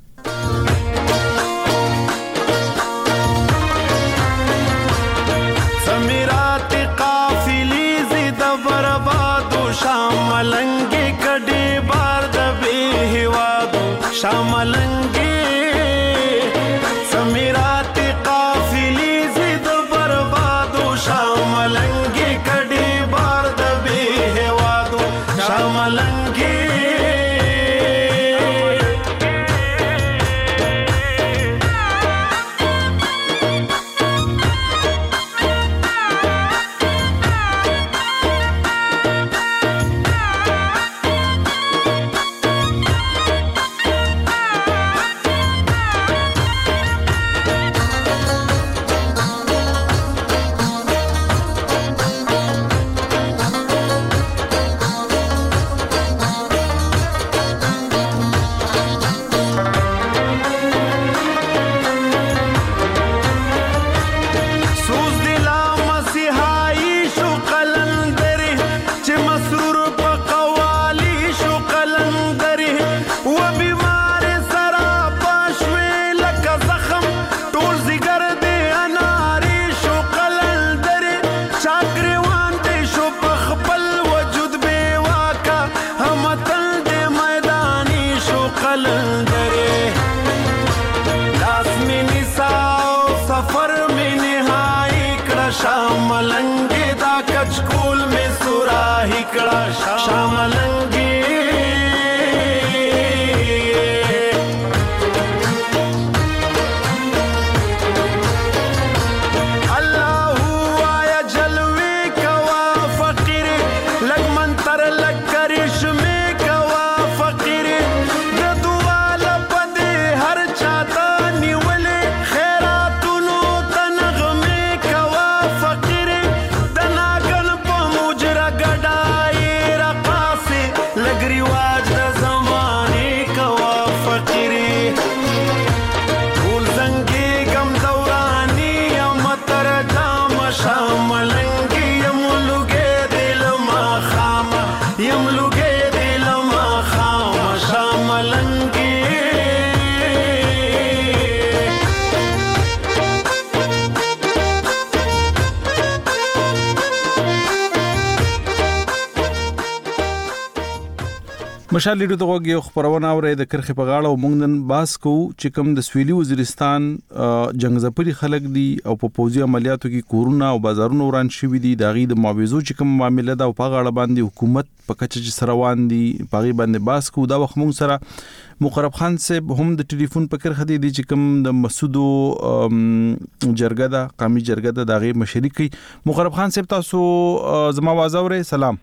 سمیرات قافلی زید برباد شاملنګ کډي بار د به هوادو شاملنګ سمیرات قافلی زید برباد شاملنګ کډي بار د به هوادو شاملنګ مشال لیډو ته وګیو خبرونه اورې د کرخه په غاړه او موږ نن باس کو چې کوم د سویلي وزیرستان جنگزپري خلک دي او په پوځي عملیاتو کې کورونا او بازارونو وران شوي دي د غي د معاوضو چې کوم معاملې ده او په غاړه باندې حکومت په کچه سروان دي په غي باندې باس کو دا وخت موږ سره مقرب خان صاحب هم د ټلیفون په کرخه دي چې کوم د مسعودو جرګه ده قومي جرګه ده د غي مشرکی مقرب خان صاحب تاسو زما आवाज اورئ سلام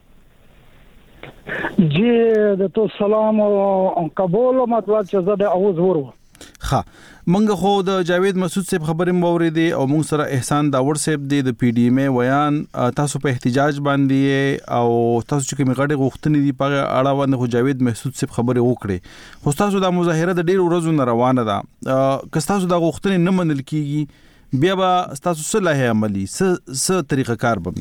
جی د تو سلام او قبول مطلب چې زه د اوز ورو ها منګه خو د جاوید مسعود صاحب خبرې مورې دي او موږ سره احسان داور صاحب دی د پی ډی ایم ویان تاسو په احتجاج باندې او تاسو چې کومه غړي غوښتنې دي په اړه باندې خو جاوید مسعود صاحب خبرې وکړي خو تاسو د مظاهره د ډیر ورځو نه روانه ده که تاسو د غوښتنې نه منل کیږي بیا به تاسو صلاح عملی څه طریقه کار بمي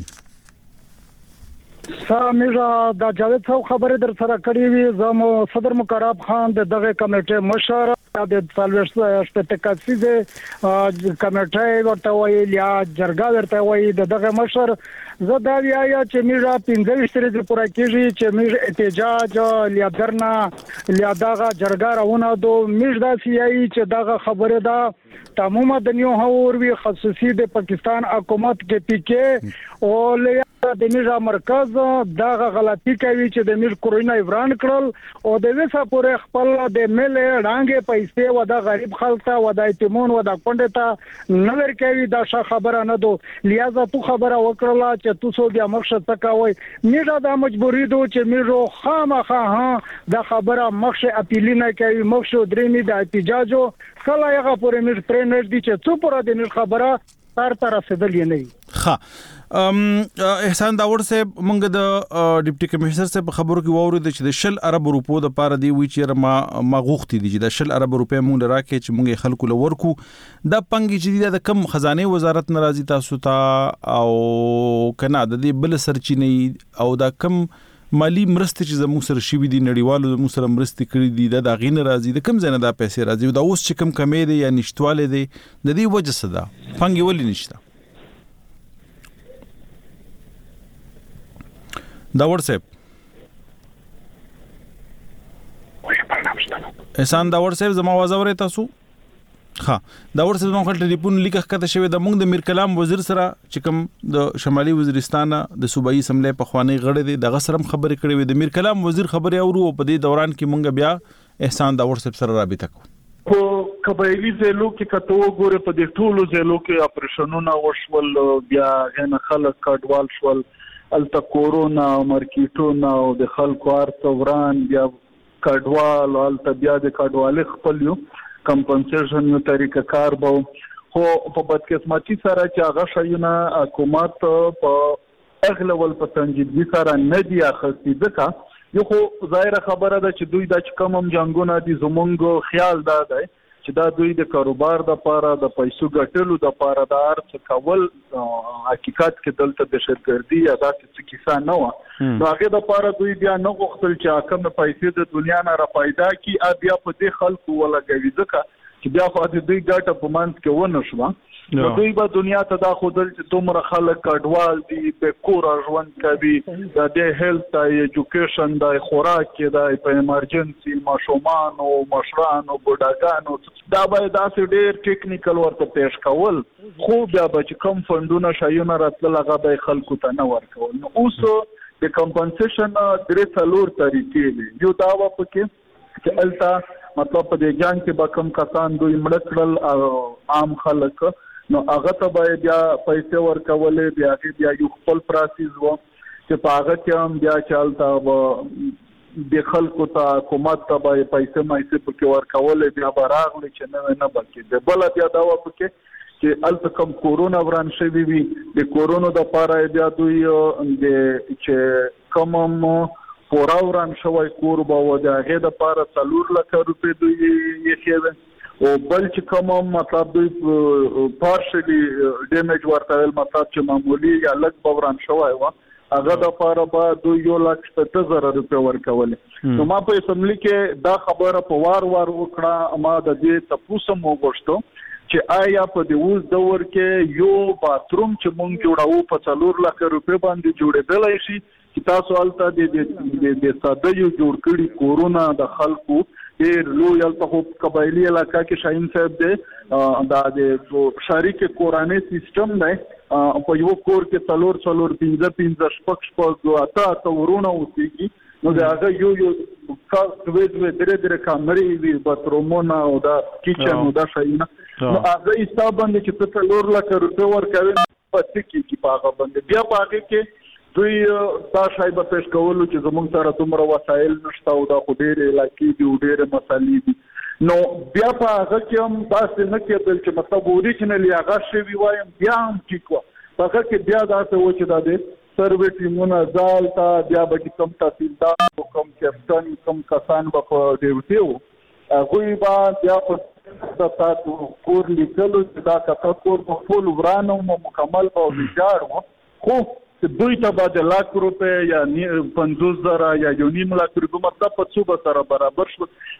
سامیرا د جاوید صاحب خبره در سره کړې وي زمو صدر مقرب خان دغه کمیټه مشر د سالوشت تکاسي د کمیټه ورته وایي یا جرګه ورته وایي دغه مشر زدا یا چې میرا 15 سری پورا کیږي چې میر احتجاج لیادرنا لیاداغه جرګه راونه دو میر دا سیایي چې دغه خبره ده تمام دنیو هور وی خصوصي د پاکستان حکومت کې پی کې او د میرا مرکز دغه غلطي کوي چې د میر کورونا ایران کړل او د وسه پورې خپل د مل رانګې پیسې و د غریب خلک ته و د ایتمون و د کونډه ته نه ورکوي دا خبره نه دو لیازه تو خبره وکړه چې تو سو بیا مقصد تکاوي میرا د مجبوری دو چې میرو خامخه دا خبره مخشه اپیل نه کوي مخشه درې د احتجاجو کله هغه پورې میر پرنټ دي چې تو پر د خبره تر رسیدلې نه ها احسان داور صاحب موږ د ډیپټي کمشنر صاحب خبرو کې وورید چې د 10 ارب روپو د پاره دی وی چې ما غوښتي دي چې د 10 ارب روپې موږ راکې چې موږ خلکو لورکو د پنګ چې د کم خزانه وزارت ناراضي تاسو ته او کنه د دې بل سرچینې او د کم مالی مرسته چې زموږ سره شي دي نړیوالو زموږ سره مرسته کړې دي د غین راضي د کم زنه د پیسې راضي دا اوس چې کم کمې دي یا نشټواله دي د دې وجه څه ده پنګ ولې نشته داور صاحب احسان داور صاحب زما आवाज اورئ تاسو ها داور صاحب موږ ټلیفون لیکه کته شوی د موږ د میر کلام وزیر سره چې کوم د شمالي وزیرستان د صوبایي اسمبلی په خوانی غړې دي د غسرم خبرې کړې وي د میر کلام وزیر خبرې اورو په دې دوران کې موږ بیا احسان داور صاحب سره رابطه کوو په قبایلی ځلو کې کته وګوره په دې ټولو ځلو کې اپریشنونه وشول بیا غن خلک کډوال شول الته کورونا او مارکیټونه او د خلکو ارتوران بیا کډوال الته بیا د کډوال خپل یو کمپنسیشن یو طریقه کار به خو په بدقسمتي سره چې هغه شایونه حکومت په اغلول په سنجیدګي سره نه دی اخستي ځکه یو خو ظاهر خبره ده چې دوی د کوم جنگونه دي زمونږ خیال دا دی چې دا دوی د کاروبار د پاره د پیسو ګټلو د پاره د ارڅ کول حقیقت کې دلته د شرکردي یا داسې کیسه نه و نو هغه د پاره دوی بیا نه غوښتل چې کوم پیسې د دنیا نه را پیدا کی بیا په دې خلکو ولګوي ځکه چې بیا خو د دوی ګټه په منځ کې ونه شو نو دوی به دنیا ته دا خودل چې دومره خلک کډوال دي په کور ژوند کوي د هیلث ایجوکیشن د خوراک د په ایمرجنسي ماشومان او مشران او بډاګانو دا به داسې ډېر ټیکنیکل ورته پیش کول خو بیا به چې کم فندونه شایونه راتل هغه به خلکو ته نه ورکول نو اوس د کمپنسیشن درې څلور طریقې دي یو دا و پکې چې التا مطلب په دې جنگ کې به کم کسان دوی مړ کړل عام خلک نو هغه ته به بیا پیسې ورکولې بیا یو خپل پروسس و چې په هغه کې هم بیا چالتا د خلکو ته حکومت ته به پیسې مایسې پکې ورکولې بیا به راغلی چې نه بلکې د بل بیا دا و پکې چې الته کم کورونا وران شوی وي د کورونا د پاره بیا دوی د چې کوم پورا وران شوی کور به و د هغه د پاره 4 لک روپۍ دوی یې کېږي او بل چې کوم مطلب دوی پارشلی ډیمیج ورته مطلب چې معمولی یا لک بوران شوی و هغه د پاره به 2,70,000 روپۍ ورکول نو ما په اسمبلی کې دا خبره په وار وکړه ما د دې تاسو مو غوښتو چې آیا په دې اوس دور کې یو باتروم چې مونږ جوړاو په 4 لک روپۍ باندې جوړېدل شي چې تاسو الته د ساده یو جوړ کړي کورونا د خلکو ډېر لوی الته قبایلی علاقہ کې شاهین صاحب دی دا د شریک کورانه سیستم دی په یو کور کې 4 15 اته ورونه اوسېږي نو دا هغه یو کاوې درې کامرې وي باترومونه او دا کچن او دا شاینه نو هغه حساب باندې چې 4 لک روپۍ ورکوي پاتې کې په هغه باندې بیا په هغه کې دوی دا شای به پیش کولو چې زموږ سره دومره وسایل نشته او دا خو ډېرې علاقې دي او ډېرې مسالې دي نو بیا په هغه کې هم داسې نه کېدل چې مطلب اوریجنلي هغه شوي وایم بیا هم ټیک وه په هغه کې بیا داسې و چې دا د سروې ټیمونه ځال ته بیا به چې کوم تحصیلدار او کوم کیپټن کوم کسان به په ډیوټي وو هغوی به بیا په د تاسو کور لیکلو چې دا کته کور په ټول ورانه او مکمل به ویجاړ و خو دوی ته به د لاک روپۍ یا 50,000 یا 1.5 لک روپۍ مطلب په څو به سره برابر شو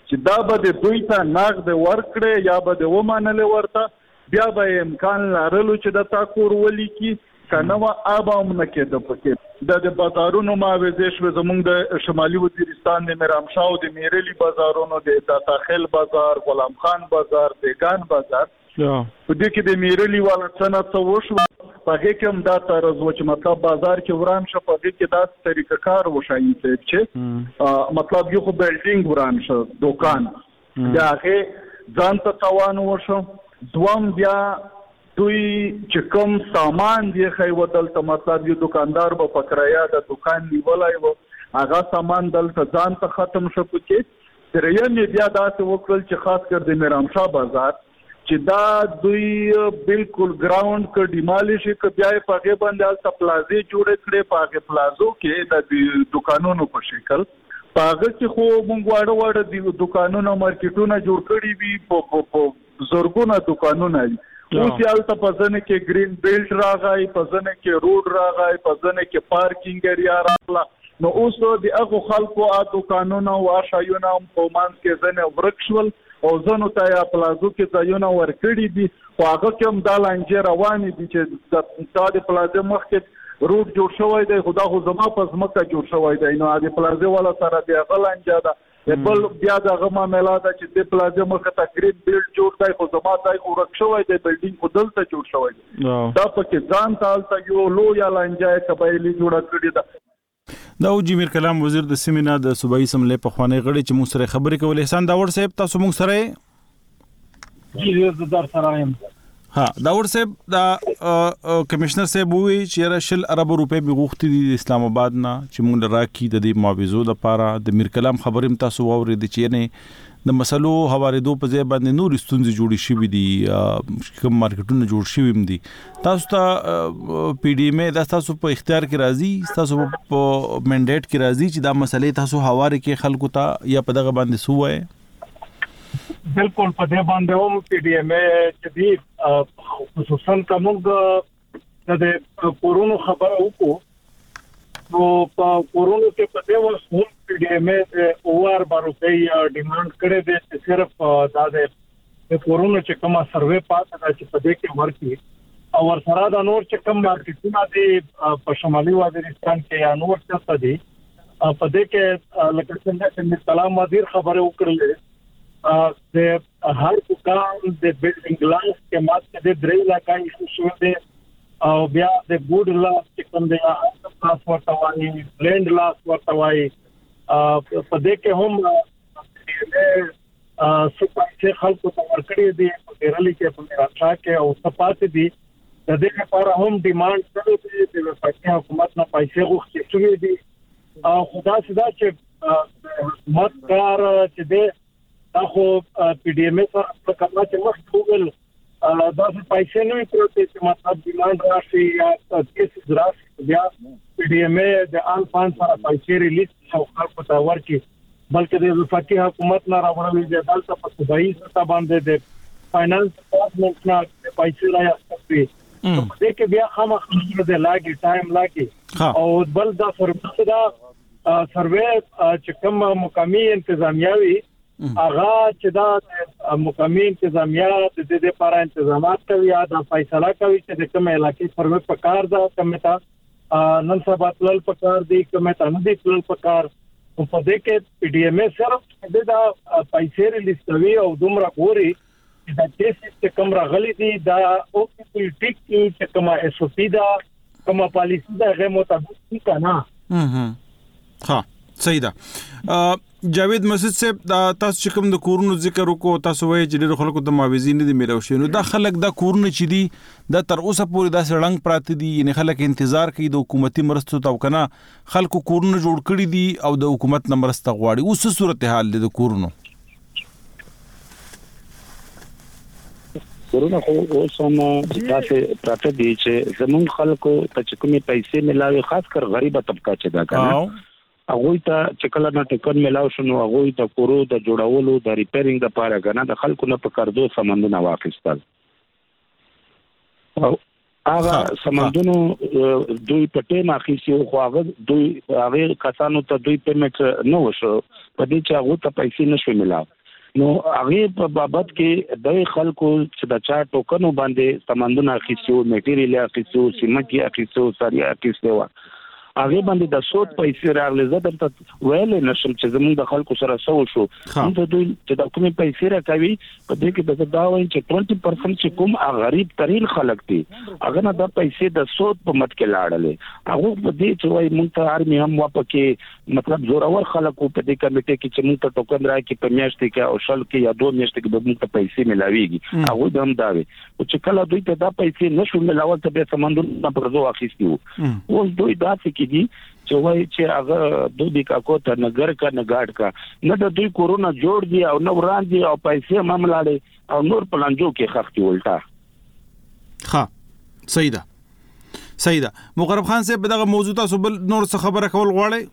چې دا به د دوی ته نقد ورکړي یا به د ومنل ورته بیا به امکان لرلو چې د تاکور ولیکي کنه وا ابام نه کېده پکې د بازارونو ماوزه شو زمونږ د شمالي وزیرستان د میرامشاو د میرلی بازارونو د داتاخل بازار غلام خان بازار بیگان بازار په دې کې د میرلی والا څنګه وشو په هغه کې هم دا طرز و چې مطلب بازار کې وران شو په دې کې دا طریقه کار وشایي چې مطلب یو خو بلډینګ وران شو دکان دا هغه ځان ته تاوان وشو دوام بیا دوی چې کوم سامان دی خو دلته مطلب یو دکاندار په فکریا د دکان نیولای و هغه سامان دلته ځان ته ختم شو پکې درېمه بیا داسې وکړل چې خاص کر د میرامشاه بازار چې دا دوی بالکل ګراوند ک ډیمالیش ک بیا په هغه باندې الته پلازې جوړ کړي په هغه پلازو کې د دکانونو په شکل په هغه کې خو مونږ واړه د دکانونو مارکیټونه جوړ کړي وي په زورګونه دکانونه اوس یالته پزنه کې گرین بیلټ راغی پزنه کې روډ راغی پزنه کې پارکینګ ایریا راغله نو اوس د هغه خلکو دکانونو او شایونه په مان کې ځنه ورکشول او ځنو ته یا پلازو کې ځایونه ورکړي دي خو هغه کوم د لانجه روانې دي چې د پلازو مخکې روډ جوړ شوی دی خدا خو زما په ځمکه جوړ شوی دی نو د پلازو والا سره د هغه لانجه ده بل بیا دغه معاملې ده چې د پلازو مخه تقریبا بیلډ جوړ دی خو زما دای خو ورکشوي دی بلډینګ خو دلته جوړ شوی دی دا پکې ځان تالته یو لوی لانجه قبایلی جوړه کړې ده دا او جمیر کلام وزیر د سیمینار د صوبایي سملې په خوانې غړي چې موږ سره خبرې کولې احسان داور صاحب تاسو موږ سره جی زدار سرایم ها داور صاحب دا کمشنر صاحب وی چې را شل ارب روپے به غوښتي د اسلام آباد نه چې موږ راکې د دې معاوضو د پاره د میر کلام خبرم تاسو اورید چې نه د مسلو حواله په ځای باندې نور ستونزې جوړې شوې دي کوم مارکیټونه جوړ شوي دي تاسو ته پی ډی ایم د تاسو په اختیار کې راځي تاسو په منډیټ کې راځي چې دا مسلې تاسو حواله کې خلکو ته یا په دغه باندې سوای بالکل په دې باندې هم پی ډی ایم چې دی خصوصا کومه د کورونو خبره وکړو نو په کورونو کې په دې وخت هم پی ډی ایم اوور باروي ډیماند کړي دي چې صرف د کورونو چې کومه سروې پاتې ده چې په دې کې ورکی او ورسره د نور چې کوم مارکیټونه دي په شمالي وزیرستان کې یا نور څه دي په دې کې لکه څنګه چې سلام وزیر خبره وکړلې د هر دکان د بلډینګ لاس کې ماته د درې لکه شو دي او بیا د ګوډ لاس چې کوم دی تاسو ورته وایي بلند لاس ورته وایي په دې کې هم څه خلکو ته ورکړي دي په رالي کې په راځه کې او صفات دي د دې لپاره هم ډیماند کړو چې د پاکستان حکومت نه پیسې غوښتي شوې دي او خدا سدا چې حکومت کار چې دی خو پی ډی ایم سره په کما چې مخ ګوګل دا پیسې نه پروتې چې مطلب ډیماند راشي یا کیس راشي بیا پی ډی ایم د آن فان سره پیسې ریلیز او خلکو ته ورکړي بلکې د وفاقي حکومت نه راوړل دي دلته په صوبایي سطح باندې د فاینانس ډپارټمنټ نه پیسې راځي دې کې بیا خامخا د لاګي ټایم لاګي او بل دا سروې چې کوم مقامي انتظامیاوي اغا چې دا مقامی انتظامیه د دې لپاره انتظامات کوي یا د فیصله کوي چې د کوم علاقې پر په کار ده کومه تا نن سبا تل په کار دي کومه تا نه دي تل په کار په دې کې پی ډی ایم صرف د پیسې ریلیز کوي او دومره ګوري چې د کیسې کوم راغلي دي دا او پولیټیک چې کومه اس او پی دا کومه پالیسی دا غو مطابق کنا ها صحیح ده جاوید مسعود صاحب دا تاسو چې کوم د کورونو ذکر وکړو تاسو وایي چې ډېر خلکو ته معاوضې نه دي میلاو شوي نو دا خلک دا کورونه چې دي دا تر اوسه پورې دا سړنګ پراته دي یعنې خلک انتظار کوي د حکومتي مرستو ته او که نه خلکو کورونه جوړ کړي دي او د حکومت نه مرسته غواړي اوس څه صورتحال دی د کورونو کورونه خو اوس هم داسې پراته دي چې زمونږ خلکو ته چې کومې پیسې میلاوي خاص کر غریبه طبقه چې دا کنه هغه ته چې کله نه ټکن ملاو شنو هغه ته کورو د جوړولو د ریپیرینګ لپاره غنه د خلکو نه په قرضو سمندونه واخیستل او هغه سمندونو دوی په ټیم اخیسي خو هغه کسانو ته دوی پیمنټ نه وشو په دې چې هغه ته پیسې نشو ملاو نو هغه په بابت کې د خلکو چې د چا ټوکنو باندې سمندونه اخیستو میټیریال اخیستو سیمټي اخیستو ساریا اخیستو هغه باندې د سود پیسې راغلي زه درته ویل نشم چې زموږ د خلکو سره سو شو د دوی چې د کومې پیسې راکوي په دې کې د دا وایي چې 20% چې کوم غریب ترين خلک دي هغه نه د پیسې د سود په مت کې لاړلې هغه په دې چې وایي موږ ته ارمي هم واپکه مطلب زورور خلکو په دې کمیټه کې چې موږ ته ټوکن راکې په میاشتې کې او شل کې یا 2 میاشتې کې موږ ته پیسې ملاويږي هغه هم دا وي چې کله دوی ته دا پیسې نشو ملاول ته به سمندر پر زو اخیستي وو دوی دا څه دي چې وایي چې هغه دوی کاکو ته نګر کا نګاډ کا نه د دوی کورونا جوړ دي او نه وران دي او پیسې مملاړي او نور پلانجو کې خختي ولټا ها صحیح ده مقرب خان صاحب دغه موضوع تاسو بل نور څه خبره کول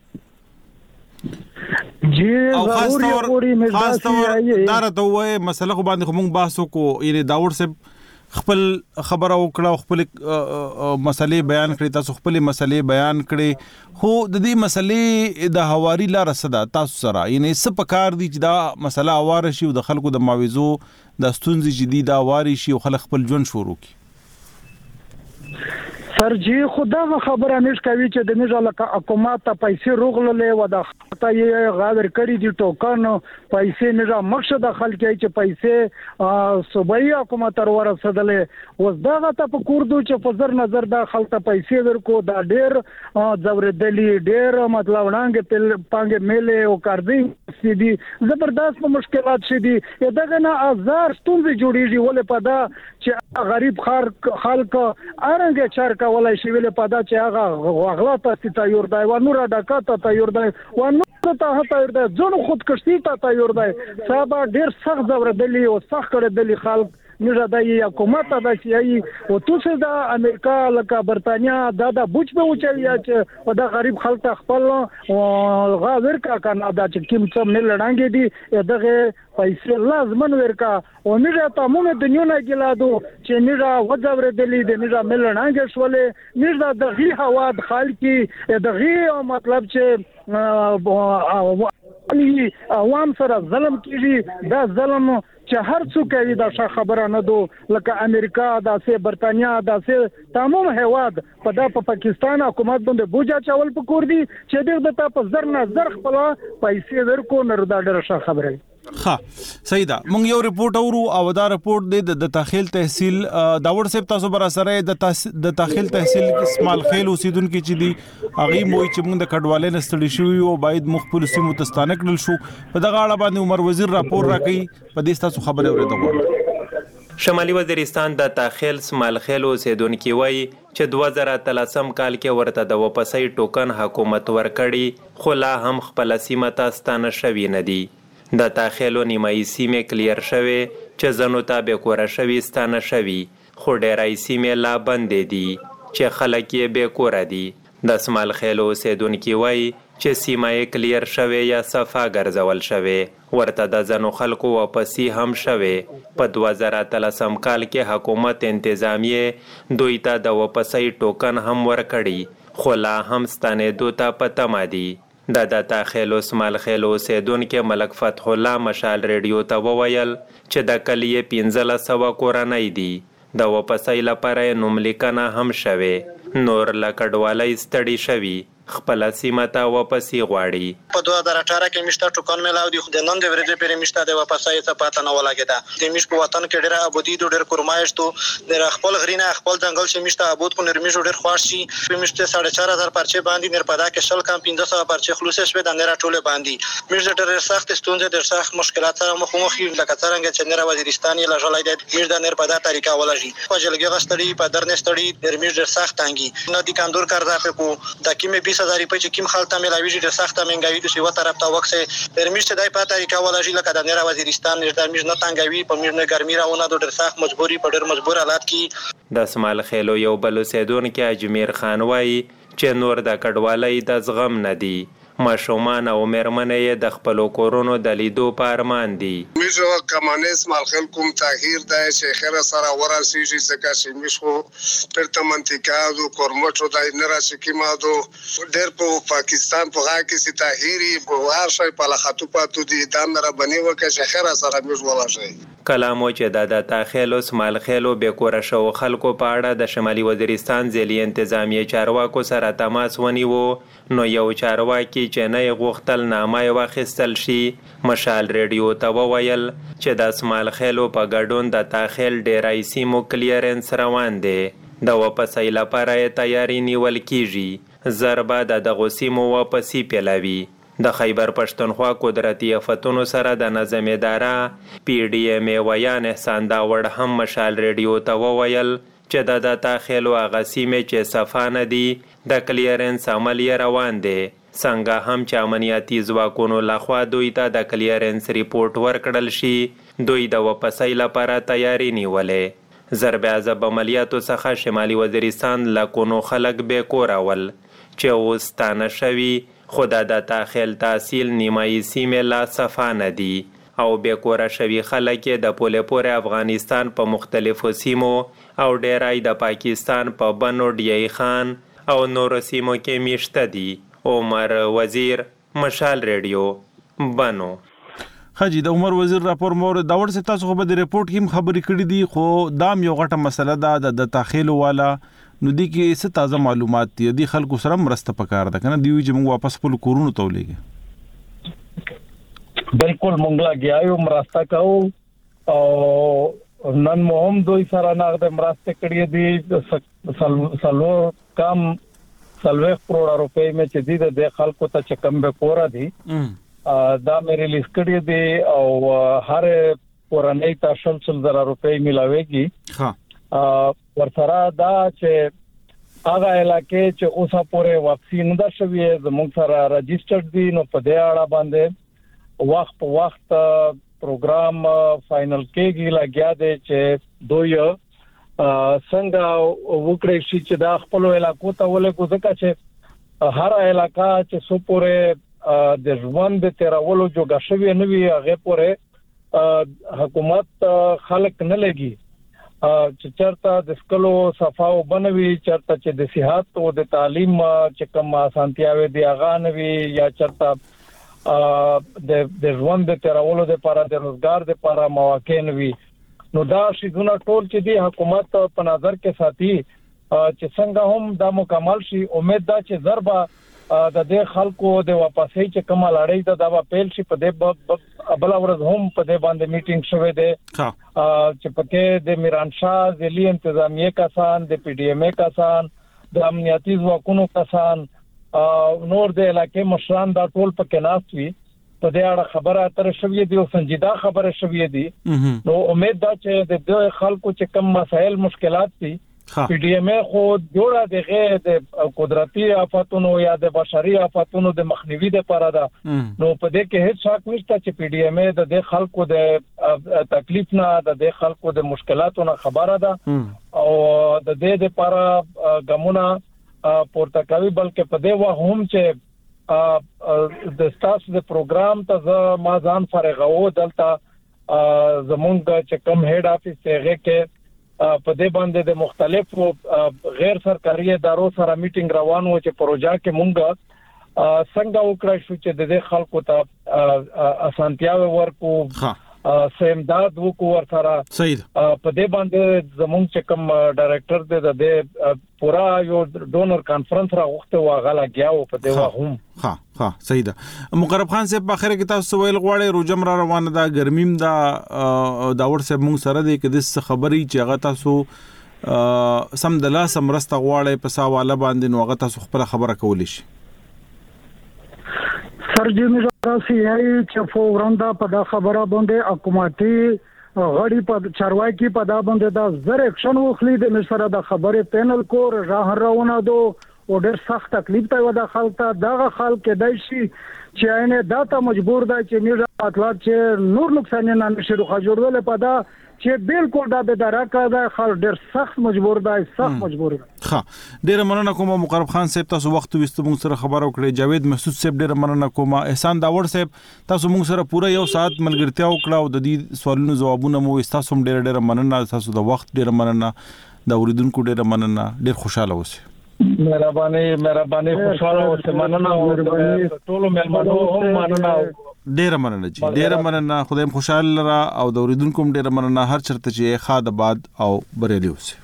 غواړئ جی خاص طور دار ته وای مسله خو باندې موږ بحث وکړو یعنی داور صاحب خپل خبره وکړه خپل مسلې بیان کړې تاسو خپل مسلې بیان کړې خو د دې مسلې د حواري لار صدا تاسو سره یعنی څه پکار دي چې دا مسله اواره شي او د خلکو د معاوضو د ستونزې جدي دا واري شي او خلک خپل ژوند شروع کړي سر جی خدا خبره نش کوي چې د نژه لکه حکومت ته پیسې روغللې و د خطا یې غاور کړی دي ټوکن پیسې نژه مقصد خلک چې پیسې صوبایي حکومت تر ورسېدلې و دغه ته په کوردو چې په زر نظر د خلک ته پیسې ورکو دا ډېر زوردلی ډېر مطلب وړاندې په پانګه میلې او کاردي سي دي زبردست په مشکلات شي دي دغه نه هزار ستونزې جوړیږي ولې په دا چې غریب خلک ارنګ چار ولای شي ویل پدا چې هغه غلا ته تیار دی و نور ډکات ته تیار دی و نور ته تیار دی ځون خودکشي ته تیار دی صاحب ډیر سخت زوردلی او سخت کړدلی خلک نژه د حکومت د شي او توسه د امریکا لکه برتانیا د بوچ به وچي چې د غریب خلک خپل غا ورکا کنه د چې کوم څه مل لړانګي دي دغه پیسې لازم ورکا او نژه تمامه دنیا نه ګلادو چې نژه وځور دلی د نژه مل لړانګي شولې نژه د غي هوا د خلک د غي مطلب چې عوام سره ظلم کیږي دا ظلم چې هر څوک کوي دا خبره نه دو لکه امریکا داسې برتانیا داسې تمام هواد په پاکستان حکومت باندې بوجا چاول پکور دي چې دغه ته په زر نه زر خپل پیسې ورکو نه دا ډېر خبره ها صحیح ده مونږ یو ریپورت اورو او دا ریپورت د تاخیل تحصیل داور صاحب تاسو بر سره د تاخیل تحصیل اسماعیل خیل اوسیدونکو چې دي هغه موي چې موږ د کډوالۍ نستړي شو او باید مخبل سیمو تستانه کړل شو په دغه اړه باندې عمر وزیر راپور راکړي په دې تاسو خبره اوریدل شمالي وزیرستان د تاخیل اسماعیل خیل اوسیدونکو وایي چې 2013 کال کې ورته د واپسۍ ټوکن حکومت ورکړي خو لا هم خپل سیمه ته ستانه شوی نه دي د تاخیلو نیمایي سیمې کلیر شوی چې زنو ته به کور شوی ستانه شوی خو ډیرای سیمې لا بندې دي چې خلک یې به کور دي د اسماعیل خیل اوسیدونکو وایي چې سیمه کلیر شوی یا صفا ګرځول شوی ورته د زنو خلکو واپسی هم شوی په 2013 کال کې حکومت انتظامیه دوی ته د واپسۍ ټوکن هم ورکړي خو لا هم ستنېدو ته په تمه دي د تاخیل اسماعیل خیل اوسیدونکو ملک فتح الله مشال ریډیو ته وویل چې د کلیې 1500 کورنۍ دي د واپسۍ لپاره نوملیکنه هم شوه نور لکډوالۍ ستړي شوي خپل سیمه ته واپسی غواړي په 2018 کې مشته ټوکن ملاو دي خو د نن د ورځې پرې مشته د واپسۍ څخه پاتہ نه ولاګیدا د مش په وطن کې ډېر ابودي ډېر کورمایشتو د خپل غرینه خپل ځنګل چې مشته ابود کو نرمي ډېر خوښ شي په مشته 4500 پرچې باندې نر پدا کې شل کم 1500 پرچې خلوص شوه د نره ټوله باندې مش ډېر سخت ستونزې ډېر سخت مشکلات سره مخ لکه څنګه چې نره وزیرستان یې لژلای د مش د نر پدا طریقه ولژي په جلګه غستړي په درنه ستړي نر مش ډېر سخت انګي نه دي کاندور کاردا په کو د کیمه 20000 روپۍ چې کیم خلک ملاوي ډېر سخت منګوي د سیو طرف ته وکسه پرمیش ته دای په طریقه ولژي لکه د نره وزیرستان د مش نه تنګوي په مش نه ګرمي راونه ډېر سخت مجبوري په ډېر مجبور حالات کې د اسماعیل خیلو یو بل اوسیدونکو اجمیر خان وایي چې نور د کډوالۍ د زغم نه دي ماشومان او مېرمنې د خپلو کورونو د لیدو په ارمان دي. میشو کمانیس مالخل کوم تغییر دی چې خیر سره ورسیږي ځکه چې میشو پرته منطقه کورمټو دای نه راشي کیمادو ډېر په پاکستان په هغه کې تغییری په هر شي په لخاتو پاتو دي دا مره بنی وکړي چې خیر سره میشو ولاشي. کلامو چې د تاخیل اوس مالخیلو به کور شو خلکو په اړه د شمالي وزیرستان ځلي انتظامیه چارواکو سره تماس ونیو نو یو چارواکي چې نه غوښتل نامه واخیستل شي مشال ریډیو ته وویل چې د اسمال خیلو په ګډون د تاخیل ډیرای سیمو کلیرنس روان دی د واپسۍ لپاره تیاری نیول کیږي ضربه د دغو سیمو واپسې پیلوي. د خیبر پښتونخوا قدرتي آفتونو سره د نظم اداره پی ډی ایم ویان احسان داوړ هم مشال ریډیو ته وویل چې د تاخیلو هغه سیمې چې صفانه دي د کلیرنس عمل یې روان دی. څنګه هم چې امنیتي ځواکونو لخوا دوی ته د کلیرنس ریپورت ورکړل شي دوی د واپسۍ لپاره تیاری نیولې. ضرب عذاب عملیاتو څخه شمالي وزیرستان لکونو خلک بې کوره ول چې اوس ستانه شوي خو د تاخیل تحصیل نیمایي سیمې لا صفانه دي او بې کوره شوي خلک د پولې پورې افغانستان په مختلفو سیمو او ډیرای د پاکستان په بنو ډیای خان او نورو سیمو کې میشته دي. عمر وزیر مشال ریډیو بنو. حاجی د عمر وزیر راپور مور داور سے تاسو خو به د ریپورت کې خبرې کړې دي خو دام یو غټه مسله ده د تاخیل والا نو دي کې څه تازه معلومات دي د خلکو سره مرسته پکار ده کنه دی چې موږ واپس خپل کورونو ته ولېږي. بالکل مونږ لا گیاو مرسته کوو او نن مهم دوی سره نغد مرسته کړې دي سلو کم سلوخ کروڑ روپے میں چې دي د خلکو ته چې کم به کورا دي دا مې ریلیز کړی دي او هر کورنۍ ته 100,000 روپے ملاويږي. ورسره دا چې هغه علاقې چې اوسه پورې واپسی نه ده شوی زموږ سره رجسټرډ دي نو په دې اړه باندې وخت په وخت پروګرام فائنل کېږي لګیا دی چې دوی څنګه وکړي چې دا خپل علاقو ته ولګو ځکه چې هر علاقہ چې سو پورې د ژوند تیرولو جوګه شوی نه وي هغه پورې حکومت خلک نه لګي چې چرته د سکلو صفاو بنوي چرته چې د صحت او د تعلیم چې کوم اسانتیاوي دی هغه نه وي یا چرته د ژوند تیرولو لپاره د روزګار لپاره مواقع نه وي نو دا شیزونه ټول چې دی حکومت په نظر کې ساتي چې څنګه هم دا مکمل شي. امید ده چې ضربه د دې خلکو د واپسۍ چې کومه لړۍ دا پیل شي په دې بل ورځ هم په دې باندې میټینګ شوه دی چې پکې د میران شاه ځلي انتظامیه کسان د پی ډی ایم کسان د امنیتي ځواکونو کسان نور د علاقې مشران دا ټول پکې ناست وي په دې اړه خبره اترې شوې دي او سنجیده خبره شوې دي. نو امید ده چې د دې خلکو چې کوم مسائل مشکلات دي پی ډی ایم خو جوړه دغه د قدرتي آفاتونو یا د بشري آفاتونو د مخنیوي لپاره ده نو په دې کې هیڅ شک نشته چې پی ډی ایم د خلکو د تکلیف نه د خلکو د مشکلاتو نه خبره ده او د دې لپاره ګمونه پورته کوي بلکې په دې وخت هم چې د ستاسو د پروګرام ته ما ځان فارغو دلته زمونږ چې کوم هډ افیس ته کې په دې باندې د مختلفو غیر سرکاري ادارو سره میټینګ روان و چې پروژه کې مونږ څنګه وکړای شو چې د خلکو ته اسانتیاوي ورکو سیمداد وکړو ورسره په دې باندې زمونږ چې کوم ډایریکټر د پورا یو ډونر کانفرنس راغوښته واغه لګیاو په دې وهم ها صحیح ده. مقرب خان صاحب په اخر کې تاسو ویل غواړئ روجم را روانه ده ګرمیم دا داور صاحب مونږ سره دی کې د خبري چې هغه تاسو سم د لاس مرسته غواړئ په ساواله باندې نو هغه تاسو خپل خبره کولی شي. سرجمی راسی ہے چې فورن دا په دا خبره باندې حکومتي غړي په چارواکي په دا باندې دا زر اکشن وخلی د مشره د خبره پینل کو راه روانه دو او ډېر سخت تکلیف ته ودا خلک ته دغه خلک دای شي چې عینه داته مجبور دی چې میږه اطلاع چې نور نقصان نه نشي روخه جوړول په دا چې بالکل دا به درکه دا خلک ډېر سخت مجبور دی ها ډېر مننه کوم مقرب خان صاحب تاسو وخت وستو موږ سره خبرو کړې جاوید محسود صاحب ډېر مننه کوم احسان داور صاحب تاسو موږ سره پوره یو ساعت ملګرتیا وکړه او د دې سوالونو جوابونه مو تاسو هم ډېر مننه تاسو د وخت ډېر مننه دا اوریدونکو ډېر مننه ډېر خوشاله اوسئ مهرباني خوشاله اوسئ مننه ټول مېلمنو هم مننه ډېر مننه جی ډېر مننه خدای مو خوشاله را او د اوریدونکو هم ډېر مننه هر چرته چې خاد آباد او بریالي اوسئ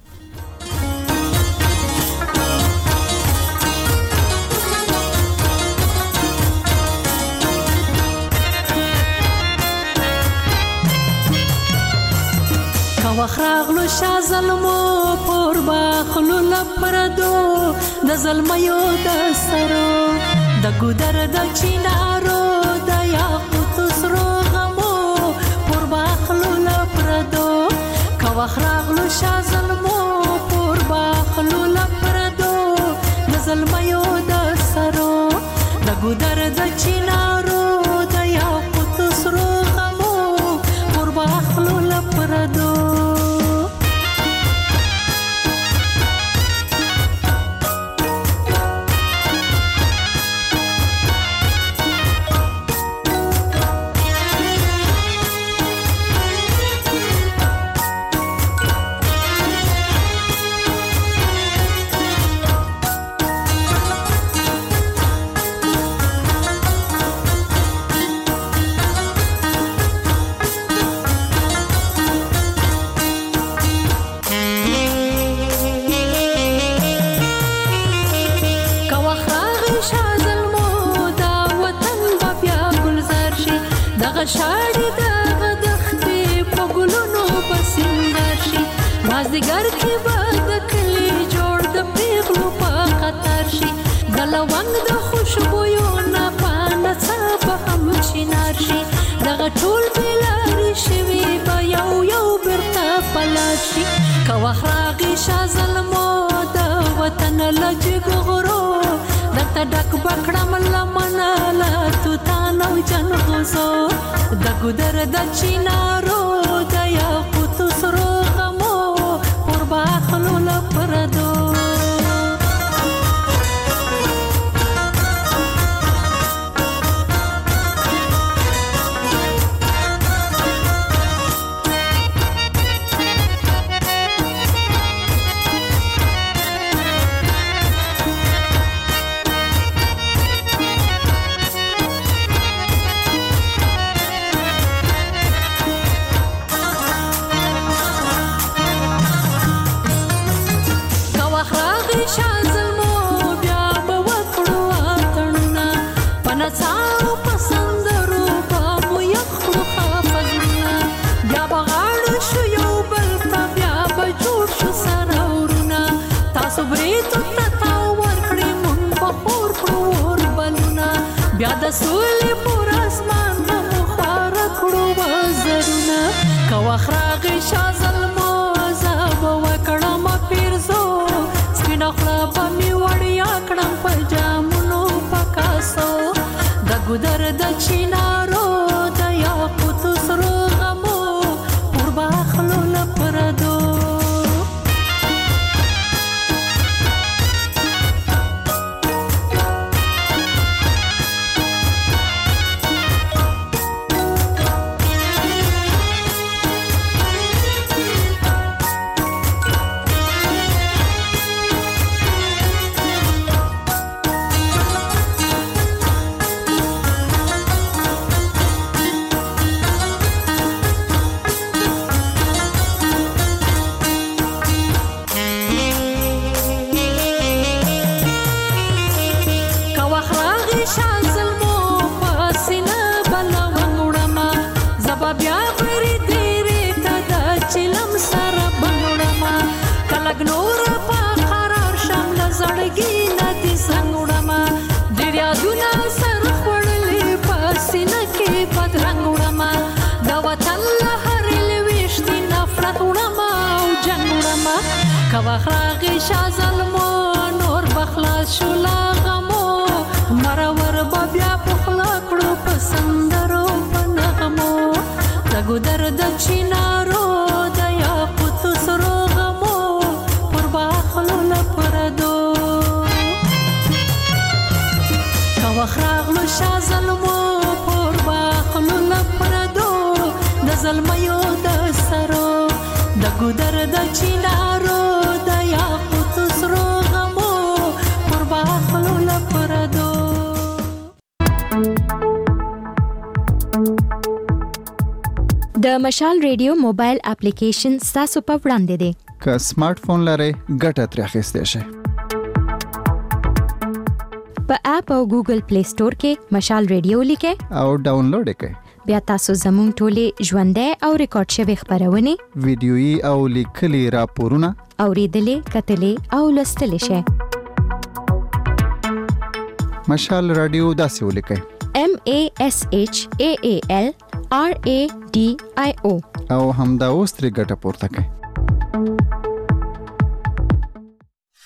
وخراغلو شا ظلمو پور باخلو لپردو د ظلمیو د سرو د ګودر د چینارو د یاقوت سرو غمو پور باخلو لپردو کا وخراغلو شا ظلمو پور باخلو لپردو د ظلمیو د سرو د ګودر د چینارو د یاقوت سرو غمو پور باخلو لپردو شاړې دغه دښتې په ګلونو پسندر شي مازدیګر کې به د کلي جوړ د پیغلو په قطار شي د لونګ د خوشبویو نه پانه څه به هم شینار شي دغه ټول بېلارې شوي به یو بیرته پلار شي که وخت راغی شا ظلمو د وطن له جګ غرو درته ډک به کړم لمنه له توتان او جنغوزو د ګودر د چینارو د یاقوتو سرو غمو پور باخلو لپردو بیا د سولې پر اسمان به مو خواره کړو وزرونه که وخت راغی شا ظلمو زه به وکړم پیرزو سپینه خوله به مې وړیا کړم په جامونو په کاسو د ګودر د چینارو د یاقوتو سرو غمو پور باخلو لپردو که وخت راغی شا ظلمو نور بخلا چنارو د یاقوت سرو غمو قربا خلو لپردو. د مشال ریډیو موبایل اپلیکیشن ستاسو په وړاندې دی. که سمارټ فون لرئ ګټه ترې اخیستی شئ. په اپ او ګوګل پلی سٹور کې مشال ریډیو لیکئ او ډاونلوډ یې کړئ. بیا تاسو زموږ ټولې ژوندۍ او ریکارډ شوي خپرونې، ویډیويي او لیکلي راپورونه اوریدلې، کتلې او لوستلی شئ. مشال رادیو داسې ولیکئ: MASHAAL RADIO او همدا اوس ترې ګټه پورته کړئ.